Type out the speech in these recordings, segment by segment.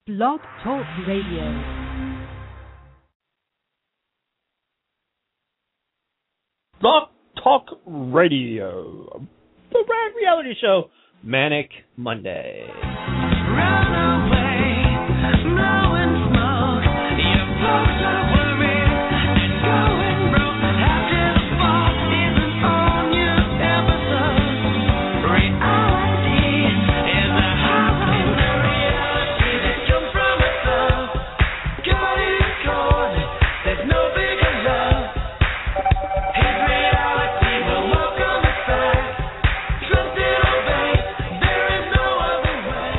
Blog Talk Radio. Blog Talk Radio. The Rad Reality Show, Manic Monday. Run away, blowing smoke. Your folks are worried and going broke. After the fall isn't on your episode. Reality is a high reality that comes from above. God is cold, there's no bigger love. His reality will welcome us back. Trust and obey, there is no other way.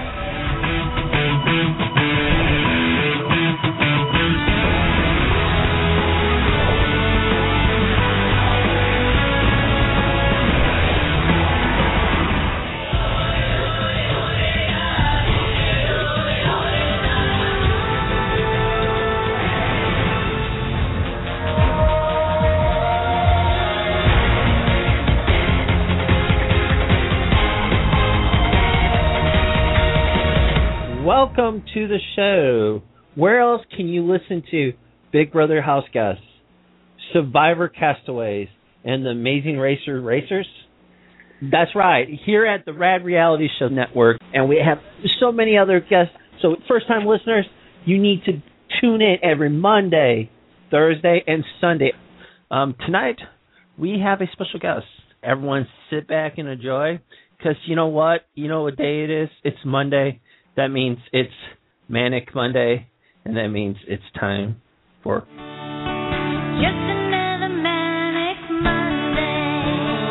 Welcome to the show. Where else can you listen to Big Brother House Guests, Survivor Castaways, and the Amazing Racers? That's right, here at the Rad Reality Show Network, and we have so many other guests. So first-time listeners, you need to tune in every Monday, Thursday, and Sunday. Tonight, we have a special guest. Everyone sit back and enjoy, because you know what? You know what day it is? It's Monday. That means it's Manic Monday, and that means it's time for... Just another manic Monday.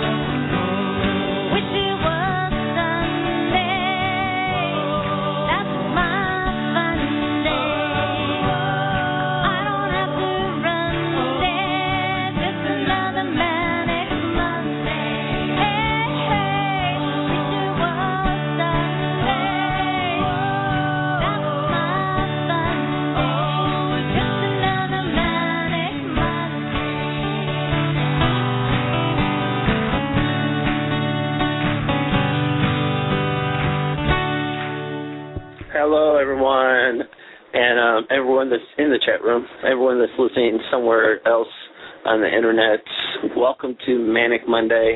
Wish it was Sunday. That's my fun day. I don't have to run today. Just another manic Monday. Hey, hey. Wish it was Sunday. That's my fun day. Just another manic Monday. Hello, everyone, and everyone that's in the chat room, everyone that's listening somewhere else on the internet. Welcome to Manic Monday.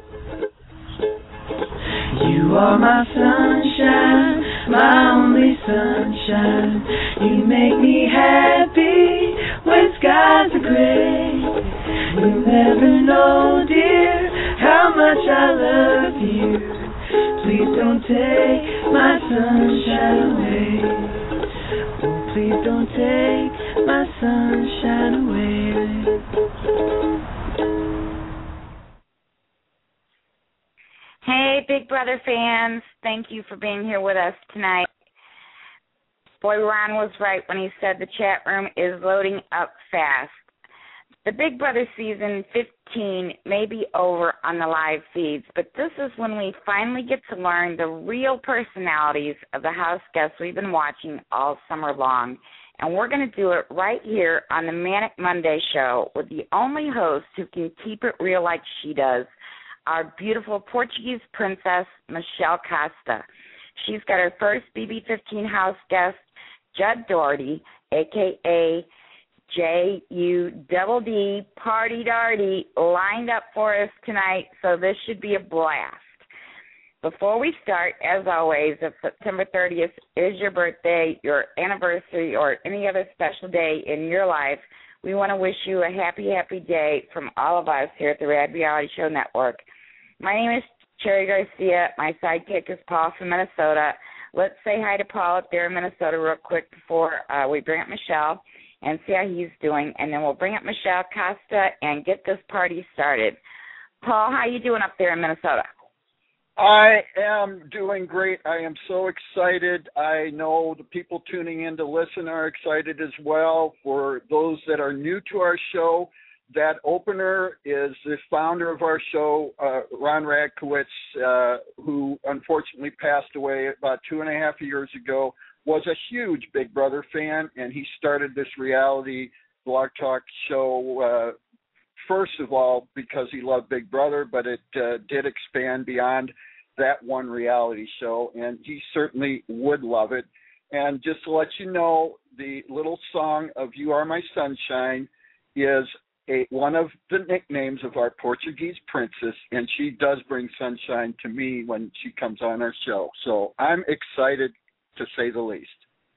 You are my sunshine, my only sunshine. You make me happy when skies are gray. You never know, dear, how much I love you. Please don't take my sunshine away. Oh, please don't take my sunshine away. Hey, Big Brother fans. Thank you for being here with us tonight. Boy, Ron was right when he said the chat room is loading up fast. The Big Brother season 15 may be over on the live feeds, but this is when we finally get to learn the real personalities of the house guests we've been watching all summer long. And we're going to do it right here on the Manic Monday show with the only host who can keep it real like she does, our beautiful Portuguese princess, Michelle Costa. She's got her first BB15 house guest, Judd Doherty, a.k.a. J-U-D-D, Party Darty, lined up for us tonight, so this should be a blast. Before we start, as always, if September 30th is your birthday, your anniversary, or any other special day in your life, we want to wish you a happy, happy day from all of us here at the Rad Reality Show Network. My name is Cherry Garcia. My sidekick is Paul from Minnesota. Let's say hi to Paul up there in Minnesota real quick before we bring up Michelle and see how he's doing, and then we'll bring up Michelle Costa and get this party started. Paul, how you doing up there in Minnesota? I am doing great. I am so excited. I know the people tuning in to listen are excited as well. For those that are new to our show, that opener is the founder of our show, Ron Radkowitz, who unfortunately passed away about 2.5 years ago, was a huge Big Brother fan, and he started this reality blog talk show first of all because he loved Big Brother, but it did expand beyond that one reality show, and he certainly would love it. And just to let you know, the little song of You Are My Sunshine is one of the nicknames of our Portuguese princess, and she does bring sunshine to me when she comes on our show. So I'm excited, to say the least.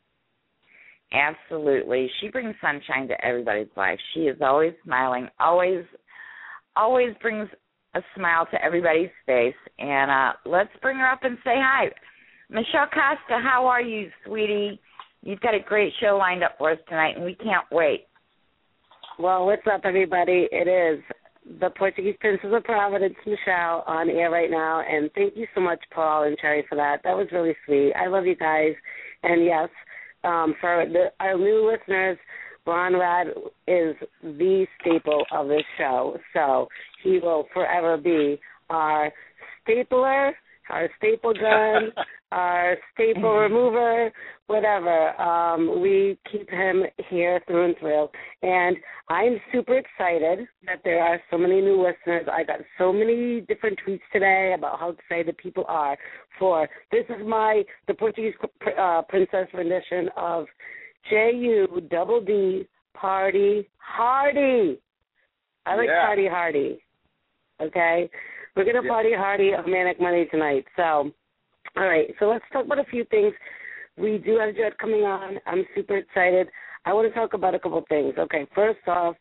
Absolutely. She brings sunshine to everybody's life. She is always smiling, always brings a smile to everybody's face. And let's bring her up and say hi. Michelle Costa, how are you, sweetie? You've got a great show lined up for us tonight, and we can't wait. Well, what's up, everybody? It is the Portuguese Princess of Providence, Michelle, on air right now. And thank you so much, Paul and Cherry, for that. That was really sweet. I love you guys. And, yes, for our new listeners, Ron Rad is the staple of this show. So he will forever be our stapler, our staple gun, our staple remover, whatever. We keep him here through and through. And I'm super excited that there are so many new listeners. I got so many different tweets today about how excited people are for this is the Portuguese princess rendition of J-U-D-D Party Hardy. I like Party Hardy. Okay? We're going to party hardy of Manic Monday tonight. So, all right. So let's talk about a few things. We do have Judd coming on. I'm super excited. I want to talk about a couple of things. Okay, first off,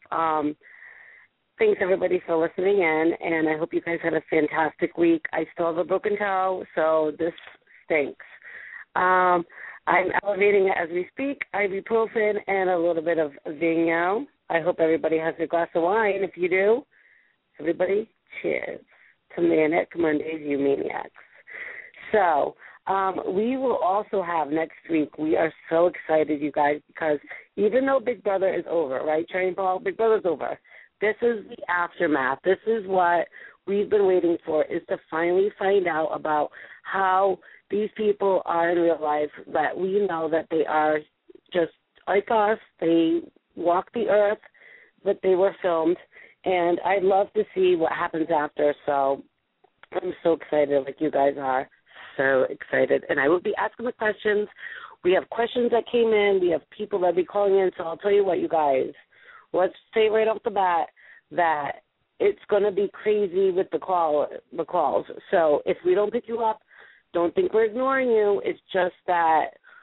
thanks everybody for listening in, and I hope you guys had a fantastic week. I still have a broken toe, so this stinks. I'm elevating it as we speak, ibuprofen and a little bit of Vigno. I hope everybody has a glass of wine. If you do, everybody, cheers to Manic Mondays, you maniacs. So we will also have next week, we are so excited, you guys, because even though Big Brother is over, right, Cherry and Paul? Big Brother's over. This is the aftermath. This is what we've been waiting for, is to finally find out about how these people are in real life, that we know that they are just like us. They walk the earth, but they were filmed. And I'd love to see what happens after, so I'm so excited, like you guys are. So excited. And I will be asking the questions. We have questions that came in. We have people that will be calling in. So I'll tell you what, you guys. Let's say right off the bat that it's going to be crazy with the calls. So if we don't pick you up, don't think we're ignoring you. It's just that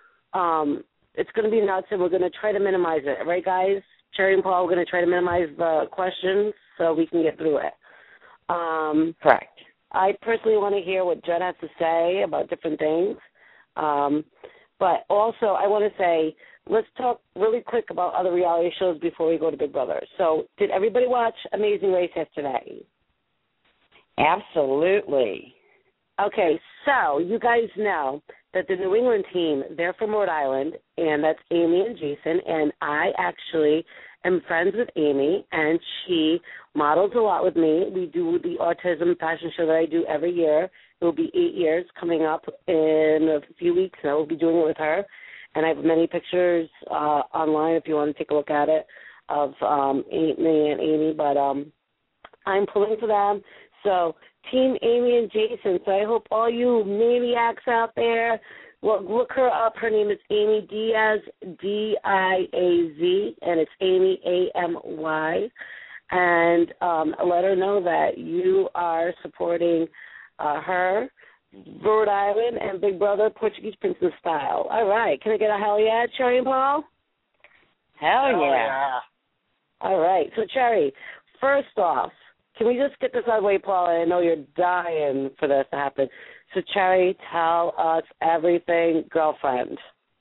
it's going to be nuts, and we're going to try to minimize it. Right, guys? Cherry and Paul, we're going to try to minimize the questions so we can get through it. Correct. I personally want to hear what Judd has to say about different things. But also I want to say, let's talk really quick about other reality shows before we go to Big Brother. So did everybody watch Amazing Race yesterday? Absolutely. Okay, so you guys know that the New England team, they're from Rhode Island, and that's Amy and Jason, and I actually am friends with Amy, and she models a lot with me. We do the autism fashion show that I do every year. It will be 8 years coming up in a few weeks, and I will be doing it with her. And I have many pictures online if you want to take a look at it of me and Amy, but I'm pulling for them. So Team Amy and Jason. So I hope all you maniacs out there, well, look her up. Her name is Amy Diaz, D-I-A-Z, and it's Amy, A-M-Y. And let her know that you are supporting her, Rhode Island, and Big Brother Portuguese Princess style. All right. Can I get a hell yeah, Cherry and Paul? Hell yeah. All right. So, Cherry, first off, can we just get this out of the way, Paul? I know you're dying for this to happen. So, Cherry, tell us everything, girlfriend.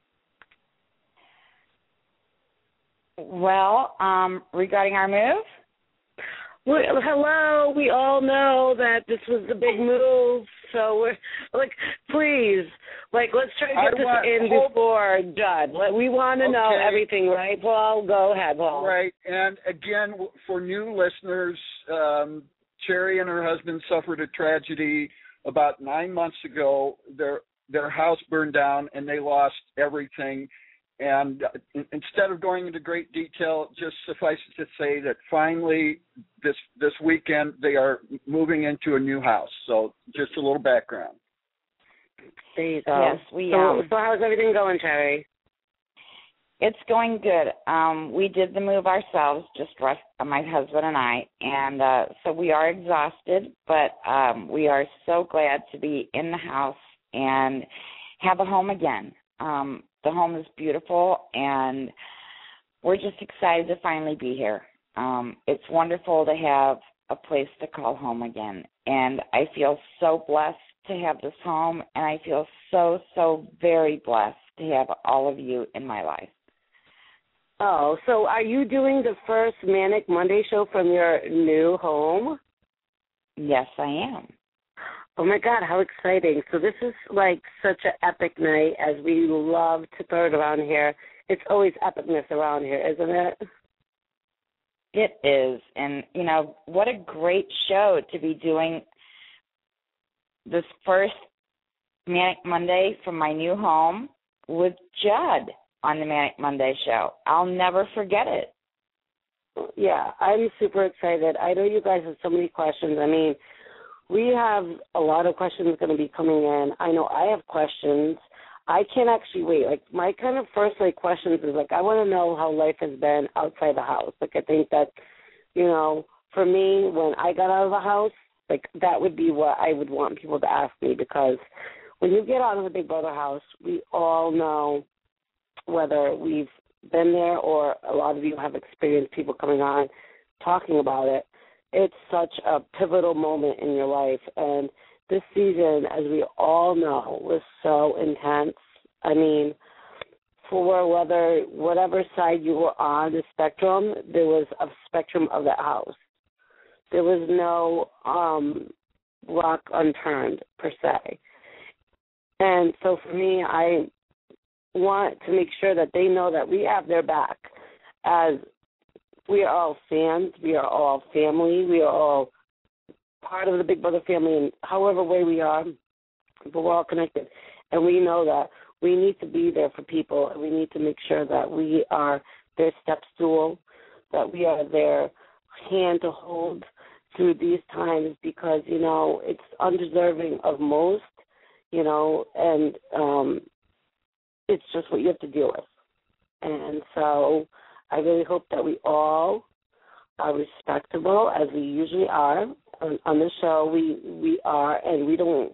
Well, regarding our move? Well, hello. We all know that this was the big move. So we're like, please, like, let's try to get this in before Judd. We want to know everything, right, Paul? Go ahead, Paul. Right. And again, for new listeners, Cherry and her husband suffered a tragedy about 9 months ago. Their house burned down, and they lost everything. And instead of going into great detail, just suffice it to say that finally this weekend they are moving into a new house. So just a little background. There you go. Yes, So how's everything going, Cherry? It's going good. We did the move ourselves, just my husband and I, and so we are exhausted, but we are so glad to be in the house and have a home again. The home is beautiful, and we're just excited to finally be here. It's wonderful to have a place to call home again, and I feel so blessed to have this home, and I feel so, so very blessed to have all of you in my life. Oh, so are you doing the first Manic Monday show from your new home? Yes, I am. Oh, my God, how exciting. So this is like such an epic night, as we love to throw it around here. It's always epicness around here, isn't it? It is. And, you know, what a great show to be doing this first Manic Monday from my new home with Judd on the Manic Monday show. I'll never forget it. Yeah, I'm super excited. I know you guys have so many questions. I mean, we have a lot of questions going to be coming in. I know I have questions. I can't actually wait. Like, my kind of first, questions is, I want to know how life has been outside the house. I think that, for me, when I got out of the house, that would be what I would want people to ask me, because when you get out of the Big Brother house, we all know, whether we've been there or a lot of you have experienced people coming on talking about it, it's such a pivotal moment in your life. And this season, as we all know, was so intense. I mean, for whatever side you were on the spectrum, there was a spectrum of that house. There was no rock unturned, per se. And so for me, I want to make sure that they know that we have their back, as we are all fans, we are all family, we are all part of the Big Brother family in however way we are, but we're all connected. And we know that we need to be there for people, and we need to make sure that we are their step stool, that we are their hand to hold through these times, because, it's undeserving of most, and it's just what you have to deal with. And so I really hope that we all are respectable, as we usually are. On this show, we are, and we don't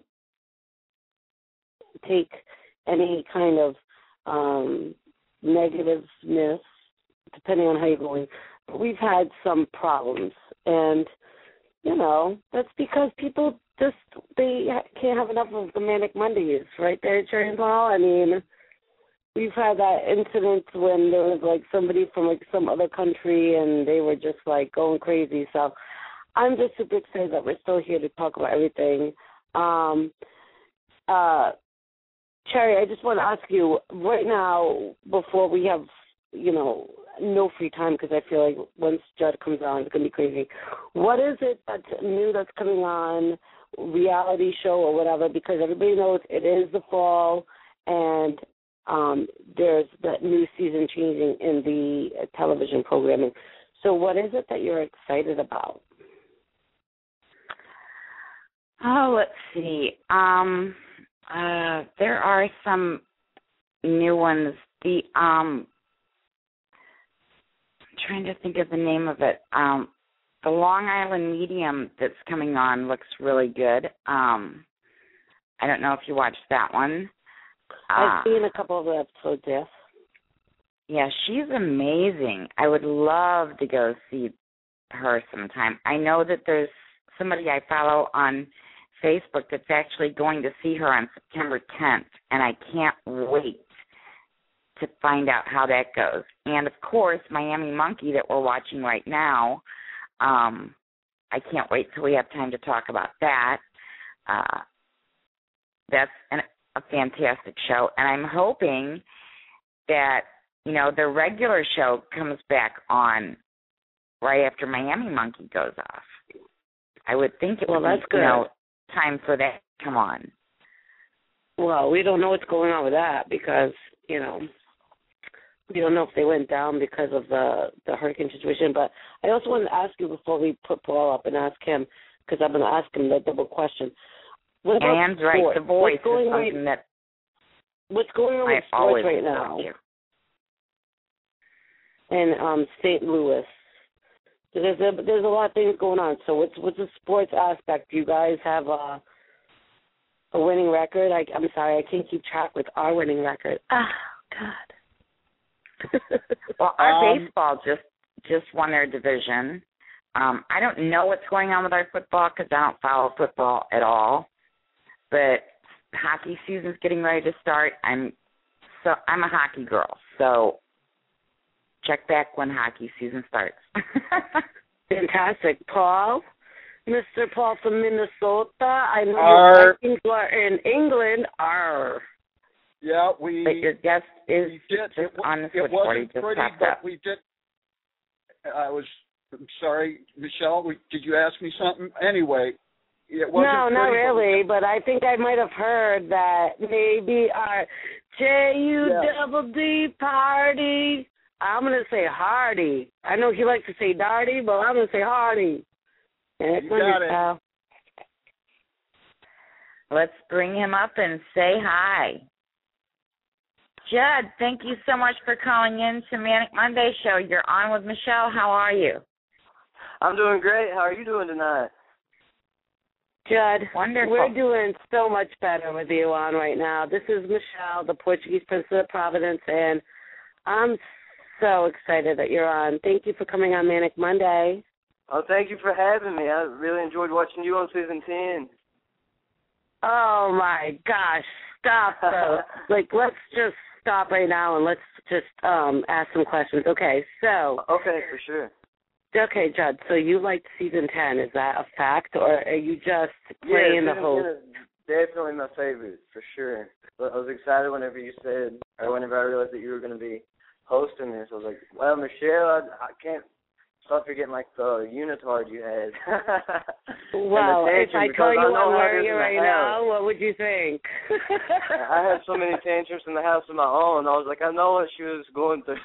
take any kind of negativeness, depending on how you're going. But we've had some problems, and, that's because people they can't have enough of the Manic Mondays, right there, Cherry and Paul? I mean, we've had that incident when there was, somebody from, some other country, and they were just, going crazy. So I'm just super excited that we're still here to talk about everything. Cherry, I just want to ask you, right now, before we have, no free time, because I feel like once Judd comes on, it's going to be crazy. What is it that's new that's coming on, reality show or whatever? Because everybody knows it is the fall, and there's that new season changing in the television programming. So what is it that you're excited about? Oh, let's see. There are some new ones. I'm trying to think of the name of it. The Long Island Medium that's coming on looks really good. I don't know if you watched that one. I've seen a couple of the episodes, yes. Yeah, she's amazing. I would love to go see her sometime. I know that there's somebody I follow on Facebook that's actually going to see her on September 10th, and I can't wait to find out how that goes. And, of course, Miami Monkey that we're watching right now, I can't wait till we have time to talk about that. That's a fantastic show, and I'm hoping that, the regular show comes back on right after Miami Monkey goes off. I would think it would be, good. Time for that to come on. Well, we don't know what's going on with that, because, we don't know if they went down because of the hurricane situation. But I also wanted to ask you before we put Paul up and ask him, because I'm going to ask him the double question. What about Anne's right. sports? The voice What's going is on? something that What's going on I with always sports right now love you. in St. Louis? There's a lot of things going on. So what's the sports aspect? Do you guys have a winning record? I'm sorry, I can't keep track with our winning record. Oh God. Well, our baseball just won their division. I don't know what's going on with our football because I don't follow football at all. But hockey season's getting ready to start. I'm a hockey girl, so check back when hockey season starts. Fantastic. Paul? Mr. Paul from Minnesota. I know your Vikings are in England. Arr. Yeah, but your guest is just on the switchboard. He just pretty, popped but up. we did. I'm sorry, Michelle. Did you ask me something? Anyway, it wasn't no, not pretty, really. But I think I might have heard that maybe our JUDD party. I'm going to say Hardy. I know he likes to say Darty, but I'm going to say Hardy. And you got it. Let's bring him up and say hi. Judd, thank you so much for calling in to Manic Monday Show. You're on with Michelle. How are you? I'm doing great. How are you doing tonight? Judd, wonderful. We're doing so much better with you on right now. This is Michelle, the Portuguese Princess of Providence, and I'm so excited that you're on. Thank you for coming on Manic Monday. Oh, thank you for having me. I really enjoyed watching you on season 10. Oh, my gosh. Stop, though. Let's just stop right now and let's just ask some questions. Okay, so. Okay, for sure. Okay, Judd, so you liked season 10. Is that a fact, or are you just playing the host? Yeah, definitely my favorite, for sure. But I was excited whenever you said, or whenever I realized that you were going to be hosting this. I was like, well, Michelle, I can't stop forgetting, the unitard you had. Well, if I tell you I'm wearing it right now, what would you think? I had so many tantrums in the house of my own. I was like, I know what she was going through.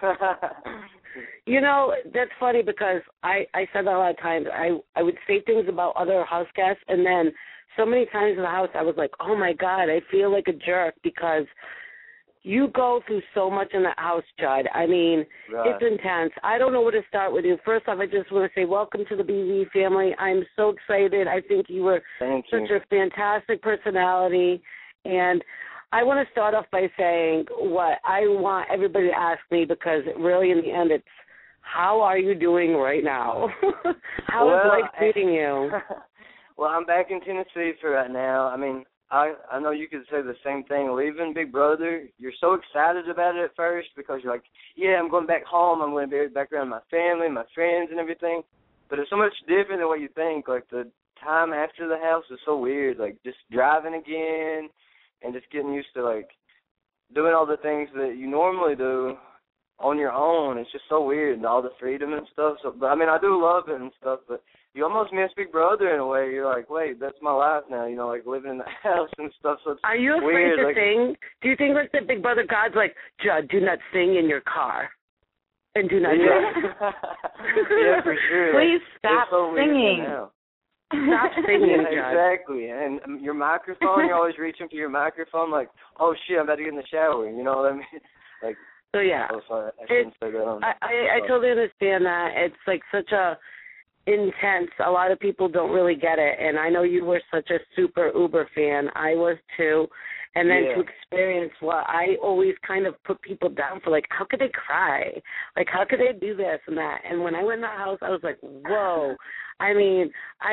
You know, that's funny because I said that a lot of times. I would say things about other house guests, and then so many times in the house I was like, oh, my God, I feel like a jerk because you go through so much in that house, Judd. I mean, right. It's intense. I don't know where to start with you. First off, I just want to say welcome to the BV family. I'm so excited. I think you were such a fantastic personality. And I want to start off by saying what I want everybody to ask me because really in the end it's, how are you doing right now? How is life treating you? Well, I'm back in Tennessee for right now. I mean, I know you could say the same thing. Leaving Big Brother, you're so excited about it at first because you're like, yeah, I'm going back home. I'm going to be back around my family, my friends, and everything. But it's so much different than what you think. The time after the house is so weird. Just driving again and just getting used to, doing all the things that you normally do on your own. It's just so weird and all the freedom and stuff. So, but, I mean, I do love it and stuff, but you almost miss Big Brother in a way. You're like, wait, that's my life now, living in the house and stuff. So it's Are you afraid weird. to sing? Do you think the Big Brother God's like, Judd, do not sing in your car? And do not drive? Yeah, for sure. Please stop singing. Stop singing, Judd. Exactly. And your microphone, you're always reaching for your microphone oh, shit, I'm about to get in the shower. You know what I mean? So, yeah. Oh, sorry. I shouldn't say that. I totally understand that. It's such a intense. A lot of people don't really get it, and I know you were such a super Uber fan. I was too. And then to experience what I always kind of put people down for, how could they cry? How could they do this and that? And when I went in the house, I was like, whoa. I mean,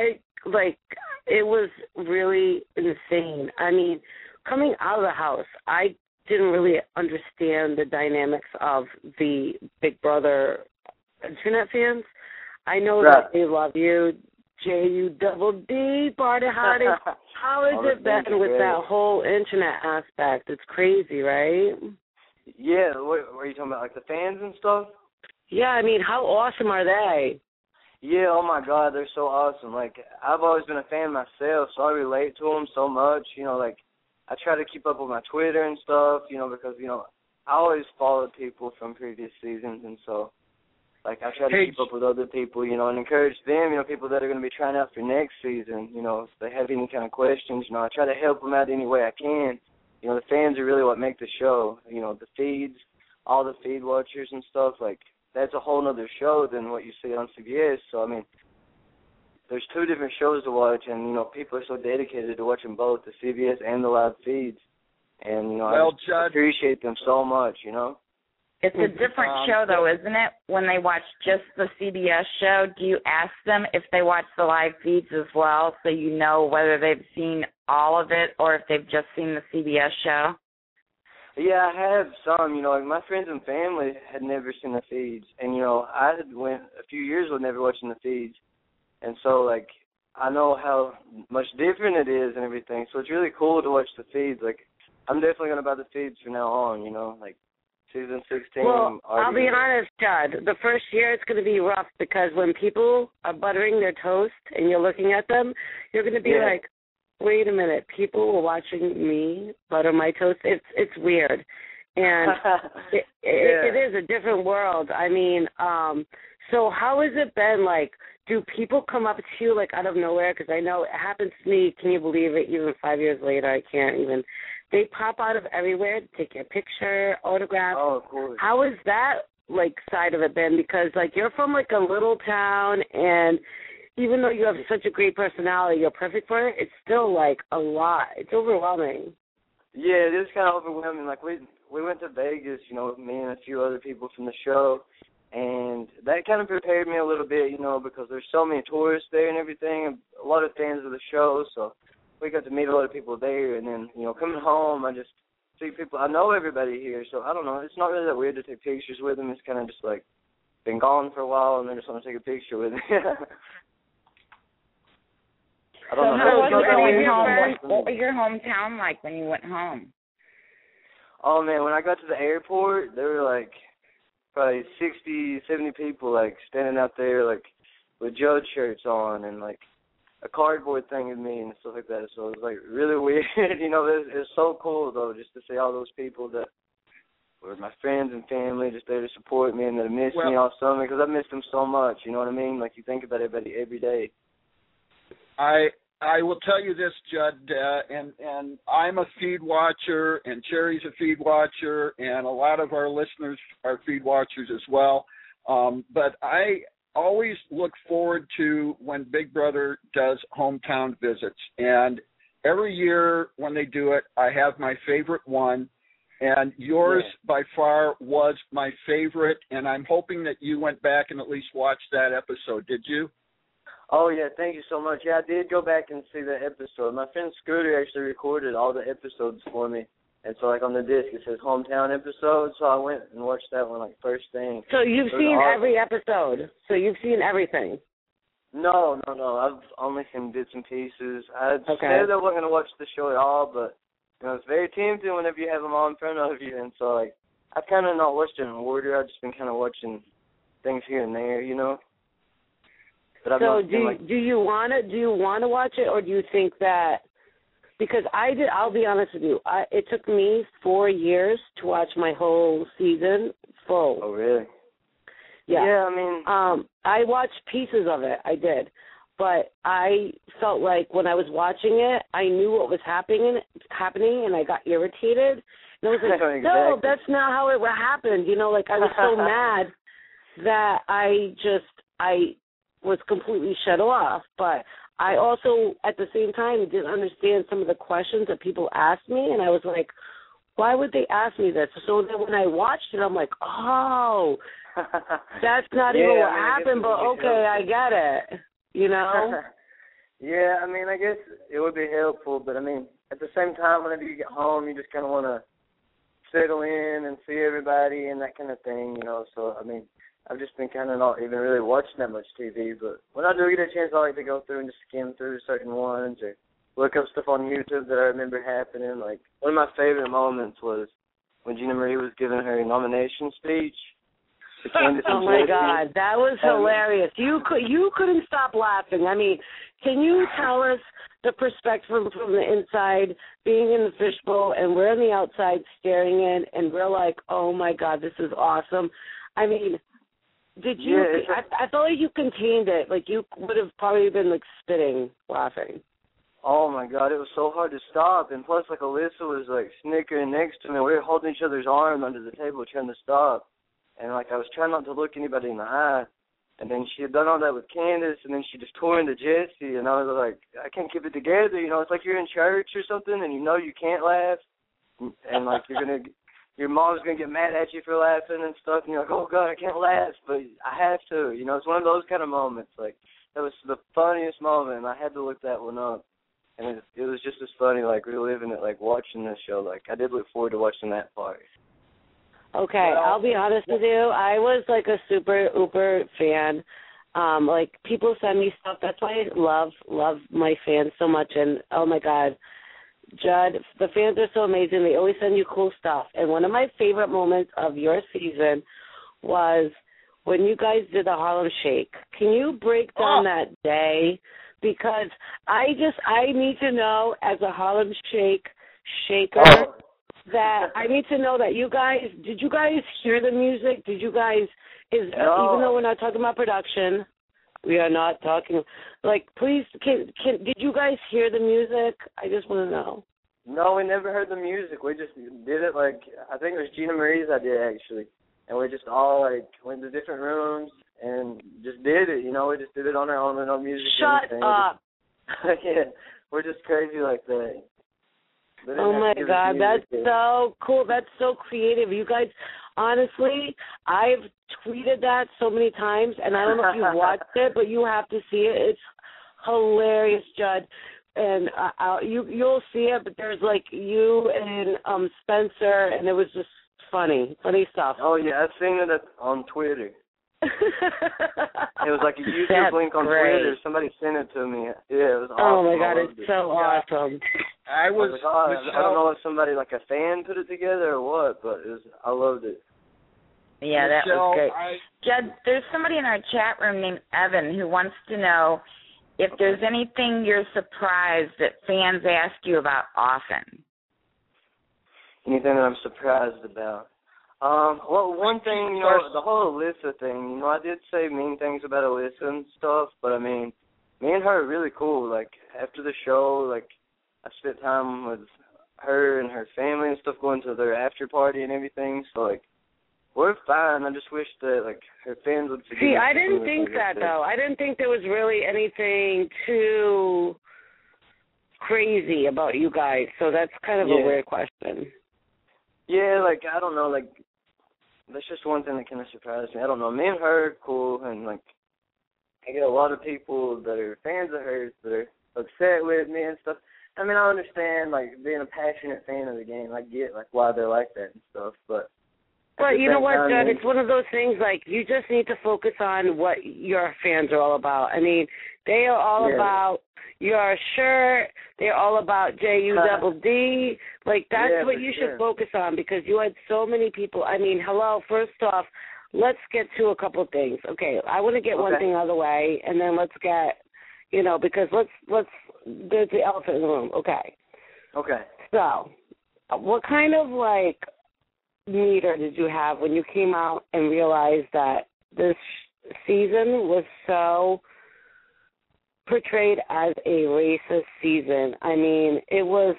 it was really insane. I mean, coming out of the house, I didn't really understand the dynamics of the Big Brother internet fans. I know that they love you, JUDD, Party Hardy. How has it been with that whole internet aspect? It's crazy, right? Yeah, what are you talking about, the fans and stuff? Yeah, I mean, how awesome are they? Yeah, oh my God, they're so awesome. I've always been a fan myself, so I relate to them so much. I try to keep up with my Twitter and stuff, because, I always followed people from previous seasons, and so like I try to keep up with other people, you know, and encourage them, you know, people that are going to be trying out for next season, you know, if they have any kind of questions, you know, I try to help them out any way I can. You know, the fans are really what make the show. You know, the feeds, all the feed watchers and stuff, like, that's a whole other show than what you see on CBS. So, I mean, there's two different shows to watch, and, you know, people are so dedicated to watching both, the CBS and the live feeds. And, you know, I appreciate them so much, you know. It's a different show, though, isn't it? When they watch just the CBS show, do you ask them if they watch the live feeds as well, so you know whether they've seen all of it or if they've just seen the CBS show? Yeah, I have some. You know, like my friends and family had never seen the feeds, and, you know, I had went a few years with never watching the feeds. And so, like, I know how much different it is and everything, so it's really cool to watch the feeds. Like, I'm definitely going to buy the feeds from now on, you know, like, Season 16. Well, I'll be honest, Judd. The first year it's going to be rough because when people are buttering their toast and you're looking at them, you're going to be like, wait a minute, people were watching me butter my toast? It's weird. And it is a different world. I mean, so how has it been, like, do people come up to you, like, out of nowhere? Because I know it happens to me, can you believe it, even 5 years later, I can't even. They pop out of everywhere to take your picture, autograph. Oh, of course. How has that, like, side of it been? Because, like, you're from, like, a little town, and even though you have such a great personality, you're perfect for it, it's still, like, a lot. It's overwhelming. Yeah, it is kind of overwhelming. Like, we went to Vegas, you know, me and a few other people from the show, and that kind of prepared me a little bit, you know, because there's so many tourists there and everything, and a lot of fans of the show, so we got to meet a lot of people there. And then, you know, coming home, I just see people. I know everybody here, so I don't know. It's not really that weird to take pictures with them. It's kind of just like been gone for a while, and they just want to take a picture with me. I don't know. What was your hometown like when you went home? Oh, man, when I got to the airport, there were like probably 60, 70 people like standing out there like with Judge shirts on and like a cardboard thing with me and stuff like that. So it was like really weird. You know, it's so cool though just to see all those people that were my friends and family just there to support me and that missed me all summer because I missed them so much. You know what I mean? Like you think about everybody every day. I will tell you this, Judd, and I'm a feed watcher, and Cherry's a feed watcher, and a lot of our listeners are feed watchers as well. But I always look forward to when Big Brother does hometown visits. And every year when they do it, I have my favorite one. And yours by far was my favorite. And I'm hoping that you went back and at least watched that episode. Did you? Oh, yeah, thank you so much. Yeah, I did go back and see that episode. My friend Scooter actually recorded all the episodes for me. And so, like, on the disc, it says hometown episode. So I went and watched that one, like, first thing. So you've seen every episode. So you've seen everything. No. I've only seen bits and pieces. I said I wasn't going to watch the show at all, but, you know, it's very tempting whenever you have them all in front of you. And so, like, I've kind of not watched it in order. I've just been kind of watching things here and there, you know. But so do you want to watch it, or do you think that, because I'll be honest with you, it took me 4 years to watch my whole season full. Oh, really? Yeah. Yeah, I mean, I watched pieces of it, I did, but I felt like when I was watching it, I knew what was happening, and I got irritated. And I was like, exactly. No, that's not how it happened. You know, like I was so mad that I was completely shut off. But I also, at the same time, didn't understand some of the questions that people asked me, and I was like, why would they ask me this? So then when I watched it, I'm like, oh, that's not even what happened, but okay, I get it, you know? Yeah, I mean, I guess it would be helpful, but I mean, at the same time, whenever you get home, you just kind of want to settle in and see everybody and that kind of thing, you know, so, I mean, I've just been kind of not even really watching that much TV, but when I do get a chance, I like to go through and just skim through certain ones or look up stuff on YouTube that I remember happening. Like, one of my favorite moments was when Gina Marie was giving her nomination speech. Oh, my God, that was hilarious. You couldn't stop laughing. I mean, can you tell us the perspective from the inside, being in the fishbowl, and we're on the outside staring in, and we're like, oh, my God, this is awesome. I mean, Did you? Yeah, I felt like you contained it. Like you would have probably been like spitting, laughing. Oh my God, it was so hard to stop, and plus like Alyssa was like snickering next to me. We were holding each other's arm under the table trying to stop, and like I was trying not to look anybody in the eye. And then she had done all that with Candace, and then she just tore into Jesse, and I was like, I can't keep it together. You know, it's like you're in church or something, and you know you can't laugh, and like your mom's gonna get mad at you for laughing and stuff, and you're like, oh God, I can't laugh, but I have to. You know, it's one of those kind of moments. Like that was the funniest moment, and I had to look that one up, and it was just as funny, like reliving it, like watching this show. Like I did look forward to watching that part. Okay, Well, I'll be honest with you. I was like a super uber fan. Like people send me stuff. That's why I love my fans so much. And oh my God, Judd, the fans are so amazing. They always send you cool stuff. And one of my favorite moments of your season was when you guys did the Harlem Shake. Can you break down that day? Because I need to know as a Harlem Shake shaker. That I need to know that did you guys hear the music? Did you guys, even though we're not talking about production, we are not talking, like, please, did you guys hear the music? I just want to know. No, we never heard the music. We just did it like, I think it was Gina Marie's idea actually. And we just all like went to different rooms and just did it, you know, we just did it on our own with no music. Shut up. Yeah, we're just crazy like that. Oh my God, that's so cool. That's so creative. You guys, honestly, I've tweeted that so many times, and I don't know if you've watched it, but you have to see it. It's hilarious, Judd. And you'll see it, but there's like you and Spencer, and it was just funny stuff. Oh, yeah, I've seen it on Twitter. It was like a YouTube link on Twitter. Somebody sent it to me. Yeah, it was awesome. Oh my God, it's so awesome. I was like, I don't know if somebody like a fan put it together or what, but I loved it. Yeah, that was great. Judd, there's somebody in our chat room named Evan who wants to know if there's anything you're surprised that fans ask you about often. Anything that I'm surprised about? Well, one thing, you know, the whole Alyssa thing, you know, I did say mean things about Alyssa and stuff, but I mean, me and her are really cool. Like, after the show, like, I spent time with her and her family and stuff, going to their after party and everything, so, like, we're fine. I just wish that, like, her fans would forgive me. See, I didn't think that, though. I didn't think there was really anything too crazy about you guys, so that's kind of a weird question. Yeah, like, I don't know, like, that's just one thing that kind of surprised me. I don't know. Me and her are cool, and, like, I get a lot of people that are fans of hers that are upset with me and stuff. I mean, I understand, like, being a passionate fan of the game. I get, like, why they're like that and stuff, but... But you know what, Judd? It's one of those things, like, you just need to focus on what your fans are all about. I mean, they are all about your shirt. They're all about JUDD. Like, that's what you should focus on, because you had so many people. I mean, hello, first off, let's get to a couple of things. Okay, I want to get one thing out of the way, and then let's get, you know, because there's the elephant in the room. Okay. Okay. So, what kind of, like, meter did you have when you came out and realized that this season was so portrayed as a racist season? I mean, it was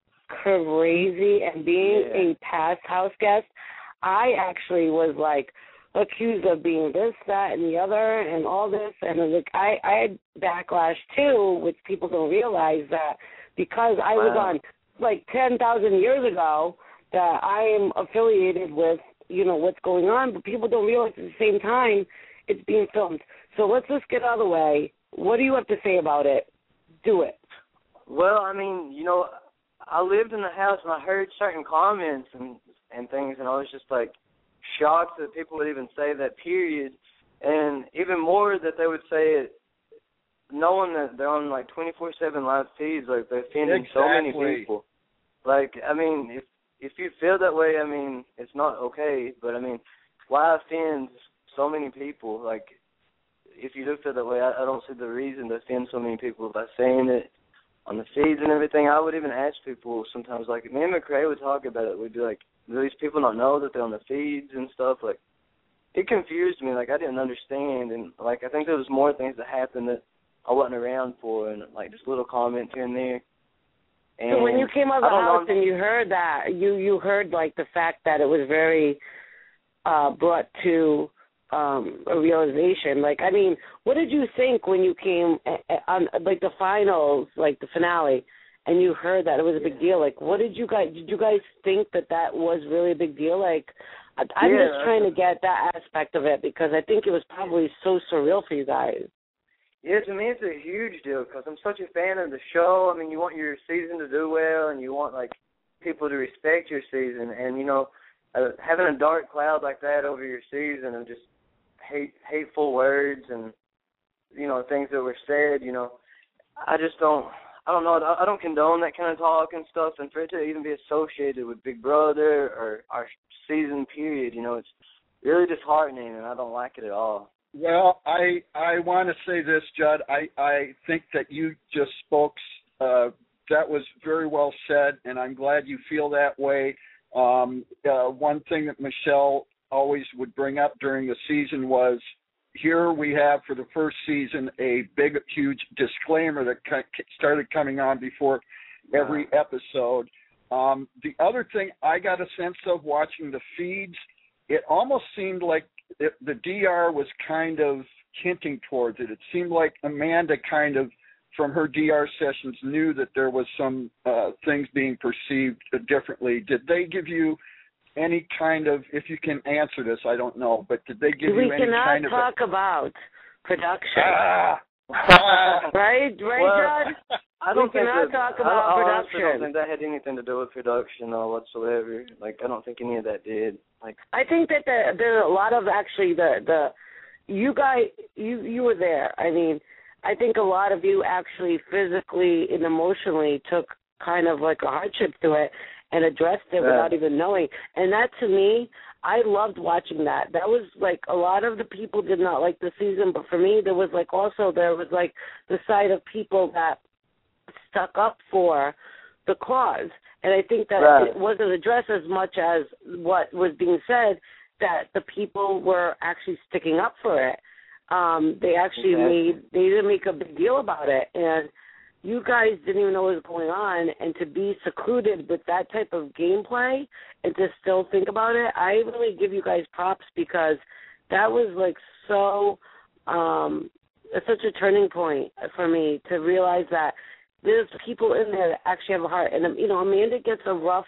crazy, and being a past house guest, I actually was like accused of being this, that, and the other, and all this, and like I had backlash too, which people don't realize, that because I was on like 10,000 years ago, that I am affiliated with, you know, what's going on, but people don't realize at the same time it's being filmed. So let's just get out of the way. What do you have to say about it? Do it. Well, I mean, you know, I lived in the house and I heard certain comments and things, and I was just, like, shocked that people would even say that, period. And even more that they would say it knowing that they're on, like, 24/7 live feeds, like, they're offending so many people. Like, I mean, if you feel that way, I mean, it's not okay, but, I mean, why offend so many people? Like, if you do feel that way, I don't see the reason to offend so many people by saying it on the feeds and everything. I would even ask people sometimes, like, me and McCrae would talk about it. We'd be like, do these people not know that they're on the feeds and stuff? Like, it confused me. Like, I didn't understand, and like I think there was more things that happened that I wasn't around for, and like just little comments here and there. And so when you came out of the house know, and you heard that, you heard like the fact that it was very brought to a realization. Like, I mean, what did you think when you came on like the finals, like the finale, and you heard that it was a big deal? Like, what did you guys think that was really a big deal? Like, I'm just trying to get that aspect of it because I think it was probably so surreal for you guys. Yeah, to me it's a huge deal because I'm such a fan of the show. I mean, you want your season to do well, and you want like people to respect your season, and you know, having a dark cloud like that over your season of just hateful words and you know things that were said, you know, I don't know. I don't condone that kind of talk and stuff, and for it to even be associated with Big Brother or our season period, you know, it's really disheartening, and I don't like it at all. Well, I want to say this, Judd. I think that you just spoke. That was very well said, and I'm glad you feel that way. One thing that Michelle always would bring up during the season was, here we have for the first season a big, huge disclaimer that started coming on before every episode. The other thing I got a sense of watching the feeds, it almost seemed like the DR was kind of hinting towards it. It seemed like Amanda kind of, from her DR sessions, knew that there was some things being perceived differently. Did they give you any kind of, if you can answer this, I don't know, but did they give you any kind of... We cannot talk about production. Right, well, Judd? I don't think talk about production. I don't think that had anything to do with production or whatsoever. Like, I don't think any of that did. Like, I think that there are a lot of actually you guys, you were there. I mean, I think a lot of you actually physically and emotionally took kind of like a hardship to it and addressed it without even knowing. And that, to me, I loved watching that. That was like, a lot of the people did not like the season, but for me, there was like the side of people that stuck up for the cause. And I think that it wasn't addressed as much as what was being said, that the people were actually sticking up for it. They actually they didn't make a big deal about it. And you guys didn't even know what was going on, and to be secluded with that type of gameplay and to still think about it, I really give you guys props because that was like so, such a turning point for me to realize that there's people in there that actually have a heart. And, you know, Amanda gets a rough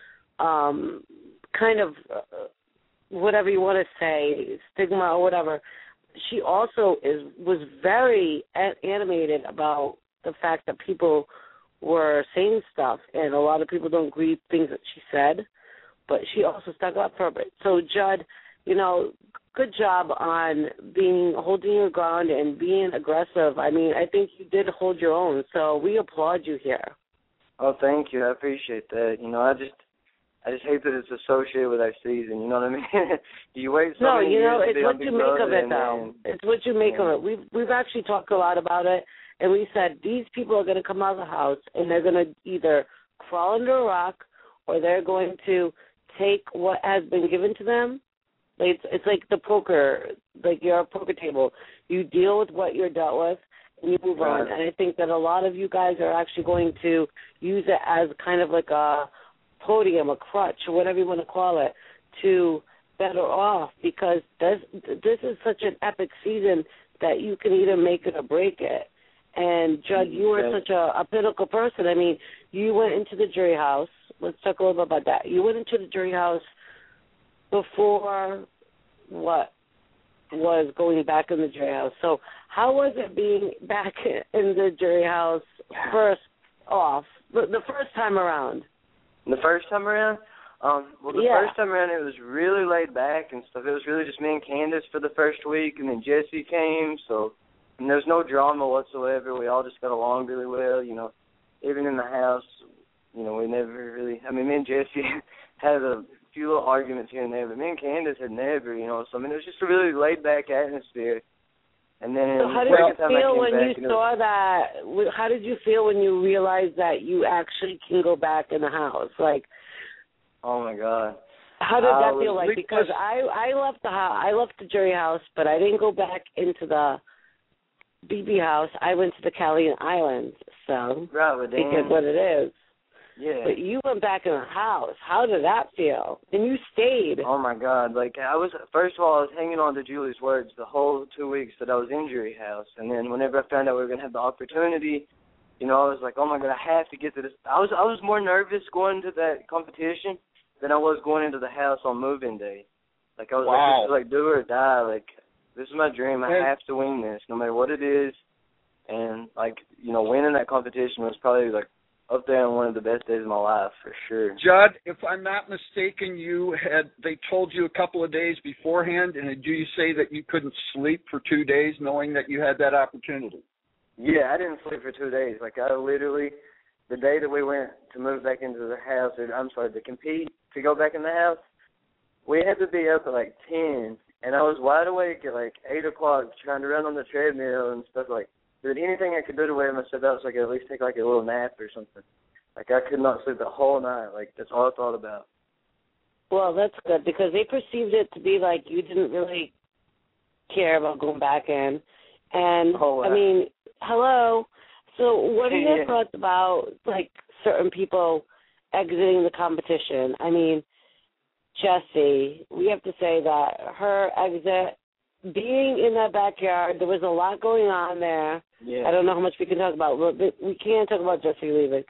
kind of whatever you want to say, stigma or whatever. She also was very animated about the fact that people were saying stuff, and a lot of people don't agree with things that she said, but she also stuck up for it. So, Judd, you know, good job on holding your ground and being aggressive. I mean, I think you did hold your own, so we applaud you here. Oh, thank you. I appreciate that. You know, I just hate that it's associated with our season. You know what I mean? You wait so many years to be on Big Brother, it's what you make of it, though. It's what you make of it. We've actually talked a lot about it, and we said these people are going to come out of the house, and they're going to either crawl under a rock or they're going to take what has been given to them. It's like the poker, like you're a poker table. You deal with what you're dealt with, and you move on. And I think that a lot of you guys are actually going to use it as kind of like a podium, a crutch, or whatever you want to call it, to better off, because this is such an epic season that you can either make it or break it. And, Judd, you were such a pinnacle person. I mean, you went into the jury house. Let's talk a little bit about that. You went into the jury house before what was going back in the jury house. So how was it being back in the jury house first off, the first time around? The first time around? First time around, it was really laid back and stuff. It was really just me and Candace for the first week, and then Jesse came, so and there was no drama whatsoever. We all just got along really well, you know. Even in the house, you know, we never really, I mean, me and Jesse had a few little arguments here and there, but me and Candace had never, you know, so I mean, it was just a really laid-back atmosphere. And then so how did you feel when you saw that? How did you feel when you realized that you actually can go back in the house? Like, oh my God! How did that feel like? Because Because I left the house, I left the jury house, but I didn't go back into the BB house. I went to the Calian Islands, so Right, with Dan. because what it is. Yeah. But you went back in the house. How did that feel? And you stayed. Oh my God! Like I was, first of all, I was hanging on to Julie's words the whole 2 weeks that I was in jury house, and then whenever I found out we were gonna have the opportunity, I was like, oh my God, I have to get to this. I was more nervous going to that competition than I was going into the house on move-in day. Like I was like, this is like do or die. Like this is my dream. I have to win this, no matter what it is. And like winning that competition was probably like up there on one of the best days of my life for sure. Judd, if I'm not mistaken, they told you a couple of days beforehand, and do you say that you couldn't sleep for 2 days knowing that you had that opportunity? Yeah, I didn't sleep for 2 days. Like I literally, the day that we went to move back into the house, to compete, to go back in the house, we had to be up at like 10, and I was wide awake at like 8 o'clock trying to run on the treadmill and stuff like. Did anything I could do to wear myself out so I could at least take like a little nap or something. Like I could not sleep the whole night. Like that's all I thought about. Well, that's good because they perceived it to be like you didn't really care about going back in. And, I mean, hello. So what are your thoughts about, like, certain people exiting the competition? I mean, Jessie, we have to say that her exit, being in that backyard, there was a lot going on there. Yeah. I don't know how much we can talk about, but we can't talk about Jessie leaving.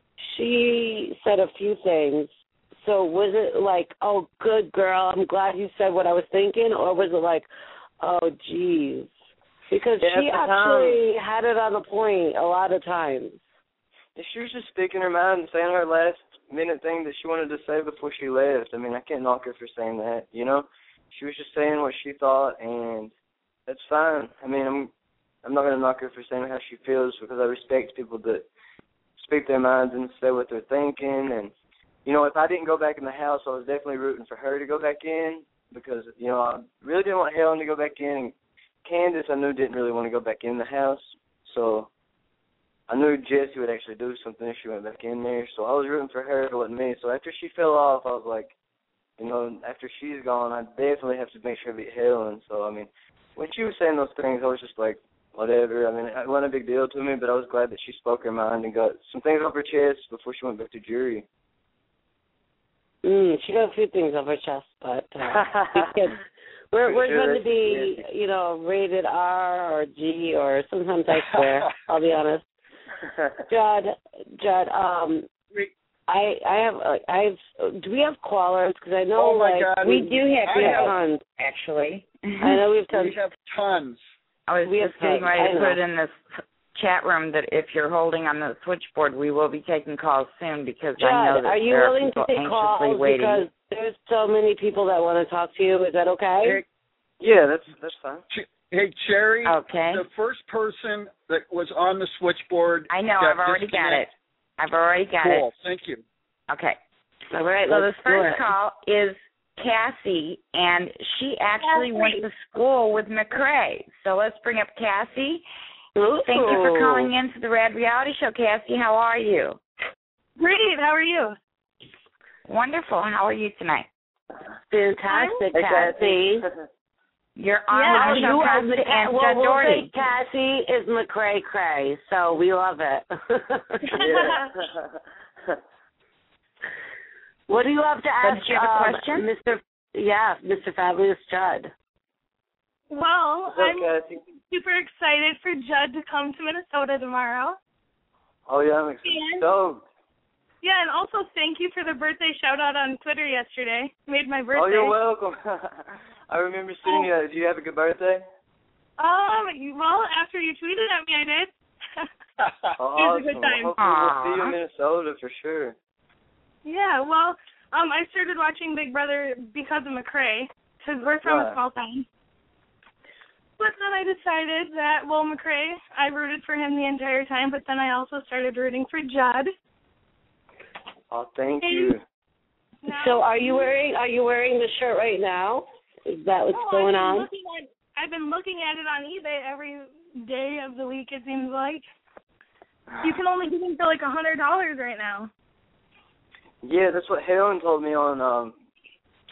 She said a few things. So was it like, oh, good girl, I'm glad you said what I was thinking, or was it like, oh, geez? Because she actually had it on the point a lot of times. She was just speaking her mind and saying her last minute thing that she wanted to say before she left. I mean, I can't knock her for saying that, She was just saying what she thought, and that's fine. I mean, I'm not going to knock her for saying how she feels because I respect people that speak their minds and say what they're thinking. And, if I didn't go back in the house, I was definitely rooting for her to go back in because, I really didn't want Helen to go back in. And Candace, I knew, didn't really want to go back in the house. So I knew Jessie would actually do something if she went back in there. So I was rooting for her, it wasn't me. So after she fell off, I was like, after she's gone, I definitely have to make sure I beat Helen. So, I mean, when she was saying those things, I was just like, whatever. I mean, it wasn't a big deal to me, but I was glad that she spoke her mind and got some things off her chest before she went back to jury. She got a few things off her chest, but we're going to be, rated R or G or sometimes I swear, I'll be honest. Judd, do we have callers? Because I know, God, we do have tons, actually. I know we have tons. We have tons. I was just getting ready to put in this chat room that if you're holding on the switchboard, we will be taking calls soon because Judd, I know that are you there willing are to people take calls anxiously waiting. because there's so many people that want to talk to you? Is that okay? Yeah, that's fine. Hey, Cherry. Okay. The first person that was on the switchboard. I know. I've already got it. Cool. Thank you. Okay. All right. So the first call is Cassie, and she actually went to school with McCrae. So let's bring up Cassie. Ooh. Thank you for calling in to the Rad Reality Show, Cassie. How are you? Great. How are you? Wonderful. How are you tonight? Fantastic, Cassie. You're on with Michelle Cosby and Judd Doherty. Cassie is McCrae Cray, so we love it. What do you have to ask, Did you have a question? Mr. Fabulous Judd? Well, I'm Cassie? super excited for Judd to come to Minnesota tomorrow. Oh, yeah, I'm stoked. Yeah, and also thank you for the birthday shout-out on Twitter yesterday. Made my birthday. Oh, you're welcome. I remember seeing you. Did you have a good birthday? Well, after you tweeted at me, I did. It was a good time. Hopefully we'll see you in Minnesota for sure. Yeah, well, I started watching Big Brother because of McCrae, because we're from a small town. But then I decided that, McCrae, I rooted for him the entire time, but then I also started rooting for Judd. Oh, thank you. So are you wearing the shirt right now? Is that what's going on? I've been looking at it on eBay every day of the week, it seems like. You can only get them for like $100 right now. Yeah, that's what Helen told me on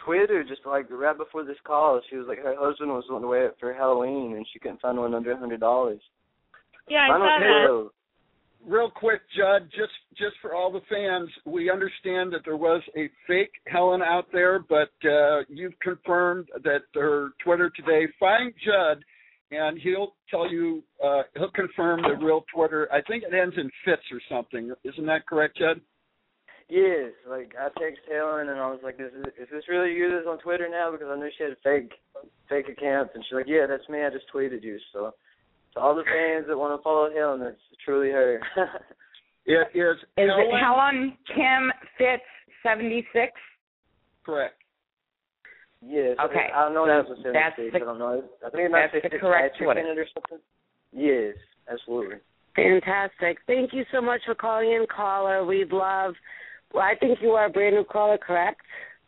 Twitter just like right before this call. She was like her husband was wanting to wear it for Halloween and she couldn't find one under $100. Yeah, I saw that. Real quick, Judd, just for all the fans, we understand that there was a fake Helen out there, but you've confirmed that her Twitter today. Find Judd, and he'll tell you, he'll confirm the real Twitter. I think it ends in Fitz or something. Isn't that correct, Judd? Yes. Like, I texted Helen, and I was like, is this really you that's on Twitter now? Because I knew she had fake accounts, and she's like, yeah, that's me. I just tweeted you, so... To all the fans that want to follow Helen, it's truly her. It is. Is it Helen Kim Fitz 76? Correct. Yes. Okay. I don't know that was 76. I don't know. I think it might say that's the correct Twitter or something. Yes, absolutely. Fantastic. Thank you so much for calling in, caller. We'd love. Well, I think you are a brand new caller, correct?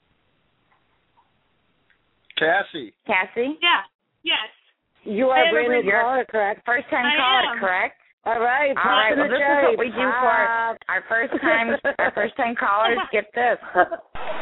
Cassie. Cassie? Yeah. Yes. You are a brand new caller, correct? First time caller, correct? All right. All right. Well, this is what we do for our first time callers. Get this. Glad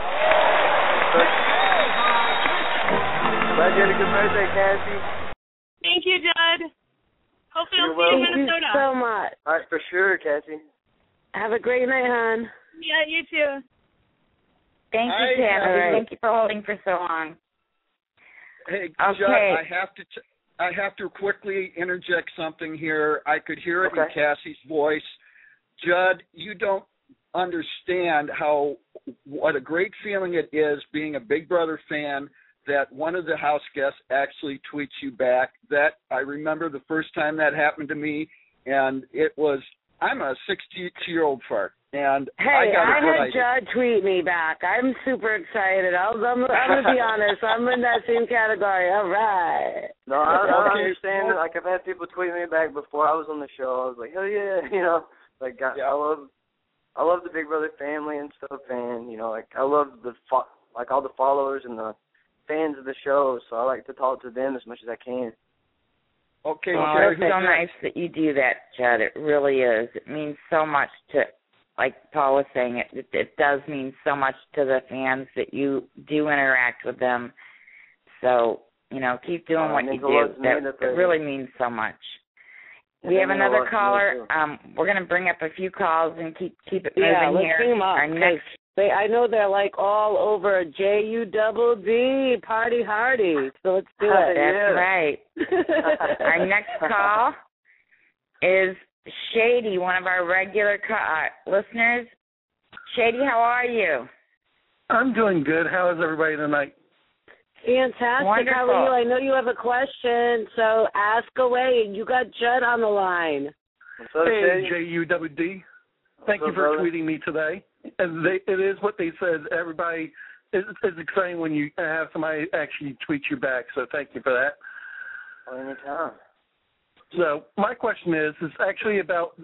you had a good birthday, Cassie. Thank you, Judd. Hopefully I'll You're see you in welcome. Minnesota. Thank you so much. All right, for sure, Cassie. Have a great night, hon. Yeah, you too. Thank you, Cassie. Thank you for holding for so long. Hey, Okay. Judd, I have to quickly interject something here. I could hear it in Cassie's voice. Judd, you don't understand what a great feeling it is being a Big Brother fan that one of the house guests actually tweets you back. That I remember the first time that happened to me, and I'm a 62-year-old fart. And hey, I had Judd tweet me back. I'm super excited. I'm going to be honest. I'm in that same category. All right. No, I understand. Like, I've had people tweet me back before I was on the show. I was like, hell yeah, you know. Like, I love the Big Brother family and stuff, and, you know, like, I love all the followers and the fans of the show, so I like to talk to them as much as I can. Okay, it's so nice that you do that, Judd. It really is. It means so much to, like Paul was saying, it does mean so much to the fans that you do interact with them. So, you know, keep doing what you do. It really means so much. We have another caller. We're going to bring up a few calls and keep it moving let's here. bring them up. Our next, I know they're like all over JUDD, party hardy. So let's do it. That's right. Our next call is Shady, one of our regular listeners. Shady, how are you? I'm doing good. How is everybody tonight? Fantastic. Wonderful. How are you? I know you have a question, so ask away. You got Judd on the line. Hey, JUDD. Thank you for tweeting me today. And it is what they said. Everybody, it's exciting when you have somebody actually tweet you back, so thank you for that. Anytime. So my question is actually about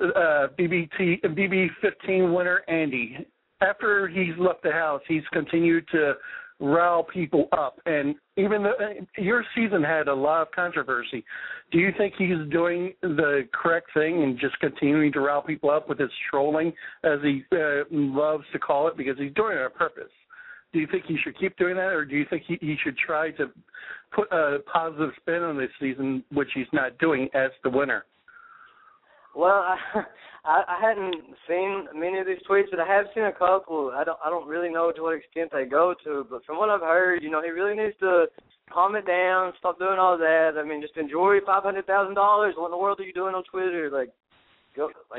BB15 winner Andy. After he's left the house, he's continued to rile people up. And even though your season had a lot of controversy, do you think he's doing the correct thing and just continuing to rile people up with his trolling, as he loves to call it, because he's doing it on purpose? Do you think he should keep doing that, or do you think he should try to put a positive spin on this season, which he's not doing, as the winner? Well, I hadn't seen many of these tweets, but I have seen a couple. I don't really know to what extent they go to, but from what I've heard, you know, he really needs to calm it down, stop doing all that. I mean, just enjoy $500,000. What in the world are you doing on Twitter? Like, go, like.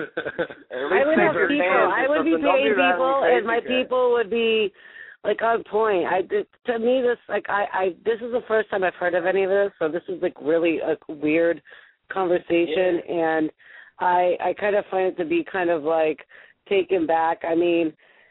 I would be paying people, and my people would be like on point. To me, this this is the first time I've heard of any of this, so this is like really a weird conversation, and I kind of find it to be kind of like taken back. I mean,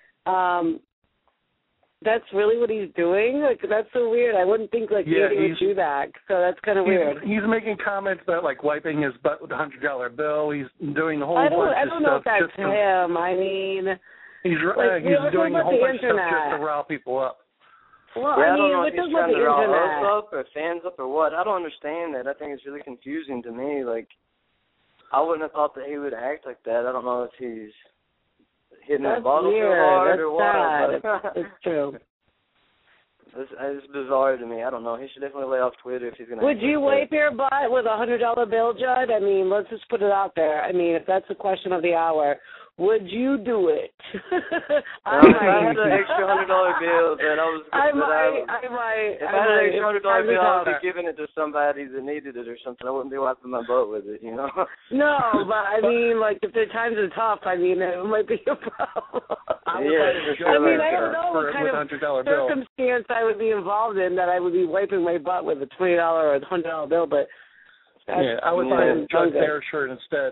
that's really what he's doing? Like, that's so weird. I wouldn't think like Andy would do that, so that's kind of weird. He's making comments about like wiping his butt with a $100 bill. He's doing the whole bunch of stuff. I don't know if that's him. I mean, he's doing a whole bunch of stuff just to rile people up. Well, I mean, don't know if he's trying to rile us up or fans up or what. I don't understand that. I think it's really confusing to me. Like, I wouldn't have thought that he would act like that. I don't know if he's hitting that bottle so hard or what. It's true. It's bizarre to me. I don't know. He should definitely lay off Twitter if he's going to. Would you wipe your butt with $100 bill, Judd? I mean, let's just put it out there. I mean, if that's the question of the hour, would you do it? I had an extra $100 bill that I was. I might. If I had an extra $100 bill, I would be giving it to somebody that needed it or something. I wouldn't be wiping my butt with it, you know. No, but I mean, like, if the times are tough, I mean, it might be a problem. I don't know what kind of circumstance I would be involved in that I would be wiping my butt with a $20 or $100 bill, but I would buy a Judd Bear shirt instead.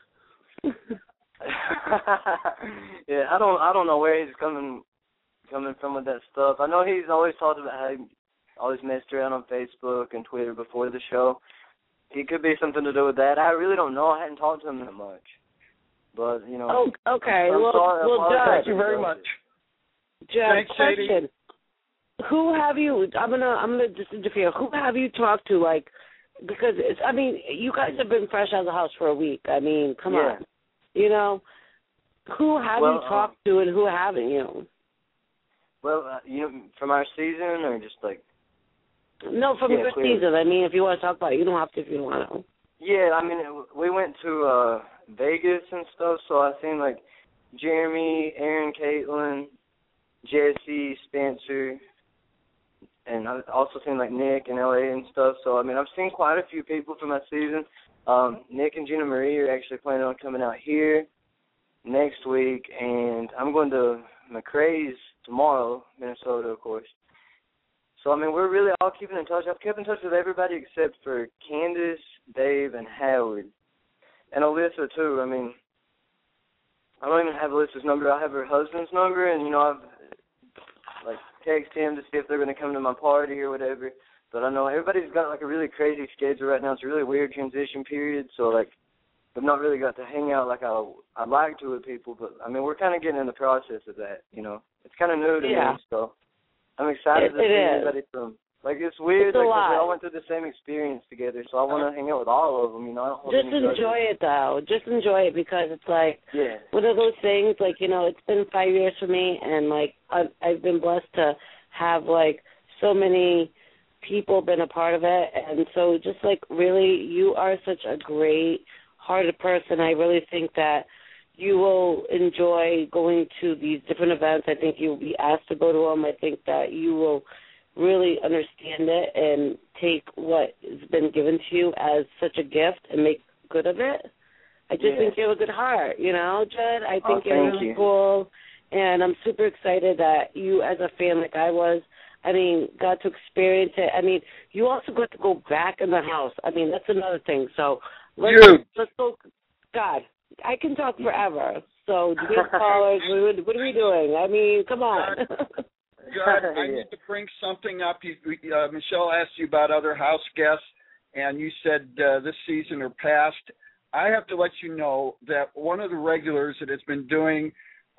Yeah, I don't know where he's coming from with that stuff. I know he's always talked about how he always messed around on Facebook and Twitter before the show. It could be something to do with that. I really don't know. I hadn't talked to him that much. But, you know. Oh, okay. I'm sorry. Judd, thank you very much. Judd, Thanks, question. Sadie. Who have you, I'm gonna just interfere. Who have you talked to, like, because you guys have been fresh out of the house for a week. I mean, come on. You know, who have you talked to and who haven't you? Well, from our season or just like? No, from your season. I mean, if you want to talk about it, you don't have to if you don't want to. Yeah, I mean, we went to Vegas and stuff, so I seen like Jeremy, Aaron, Caitlin, Jesse, Spencer, and I've also seen like Nick in LA and stuff. So I mean, I've seen quite a few people from that season. Nick and Gina Marie are actually planning on coming out here next week, and I'm going to McRae's tomorrow, Minnesota, of course. So, I mean, we're really all keeping in touch. I've kept in touch with everybody except for Candace, Dave, and Howard. And Alyssa, too. I mean, I don't even have Alyssa's number. I have her husband's number, and, I've, texted him to see if they're going to come to my party or whatever. But I know everybody's got, a really crazy schedule right now. It's a really weird transition period, so, I've not really got to hang out like I'd like to with people. But, I mean, we're kind of getting in the process of that, It's kind of new to me, so I'm excited to see everybody from, it's weird, because we all went through the same experience together, so I want to hang out with all of them, I don't hold Just enjoy it, though. Just enjoy it, because it's, one of those things, it's been 5 years for me, and, I've been blessed to have, so many people been a part of it, and so just, really, you are such a great-hearted person. I really think that you will enjoy going to these different events. I think you'll be asked to go to them. I think that you will really understand it and take what has been given to you as such a gift and make good of it. I just think you have a good heart, Judd. I think you're really cool, and I'm super excited that you, as a fan like I was, got to experience it. You also got to go back in the house. That's another thing. So let's go. God, I can talk forever. So, dear callers, what are we doing? Come on. Judd, I need to bring something up. Michelle asked you about other house guests, and you said this season or past. I have to let you know that one of the regulars that has been doing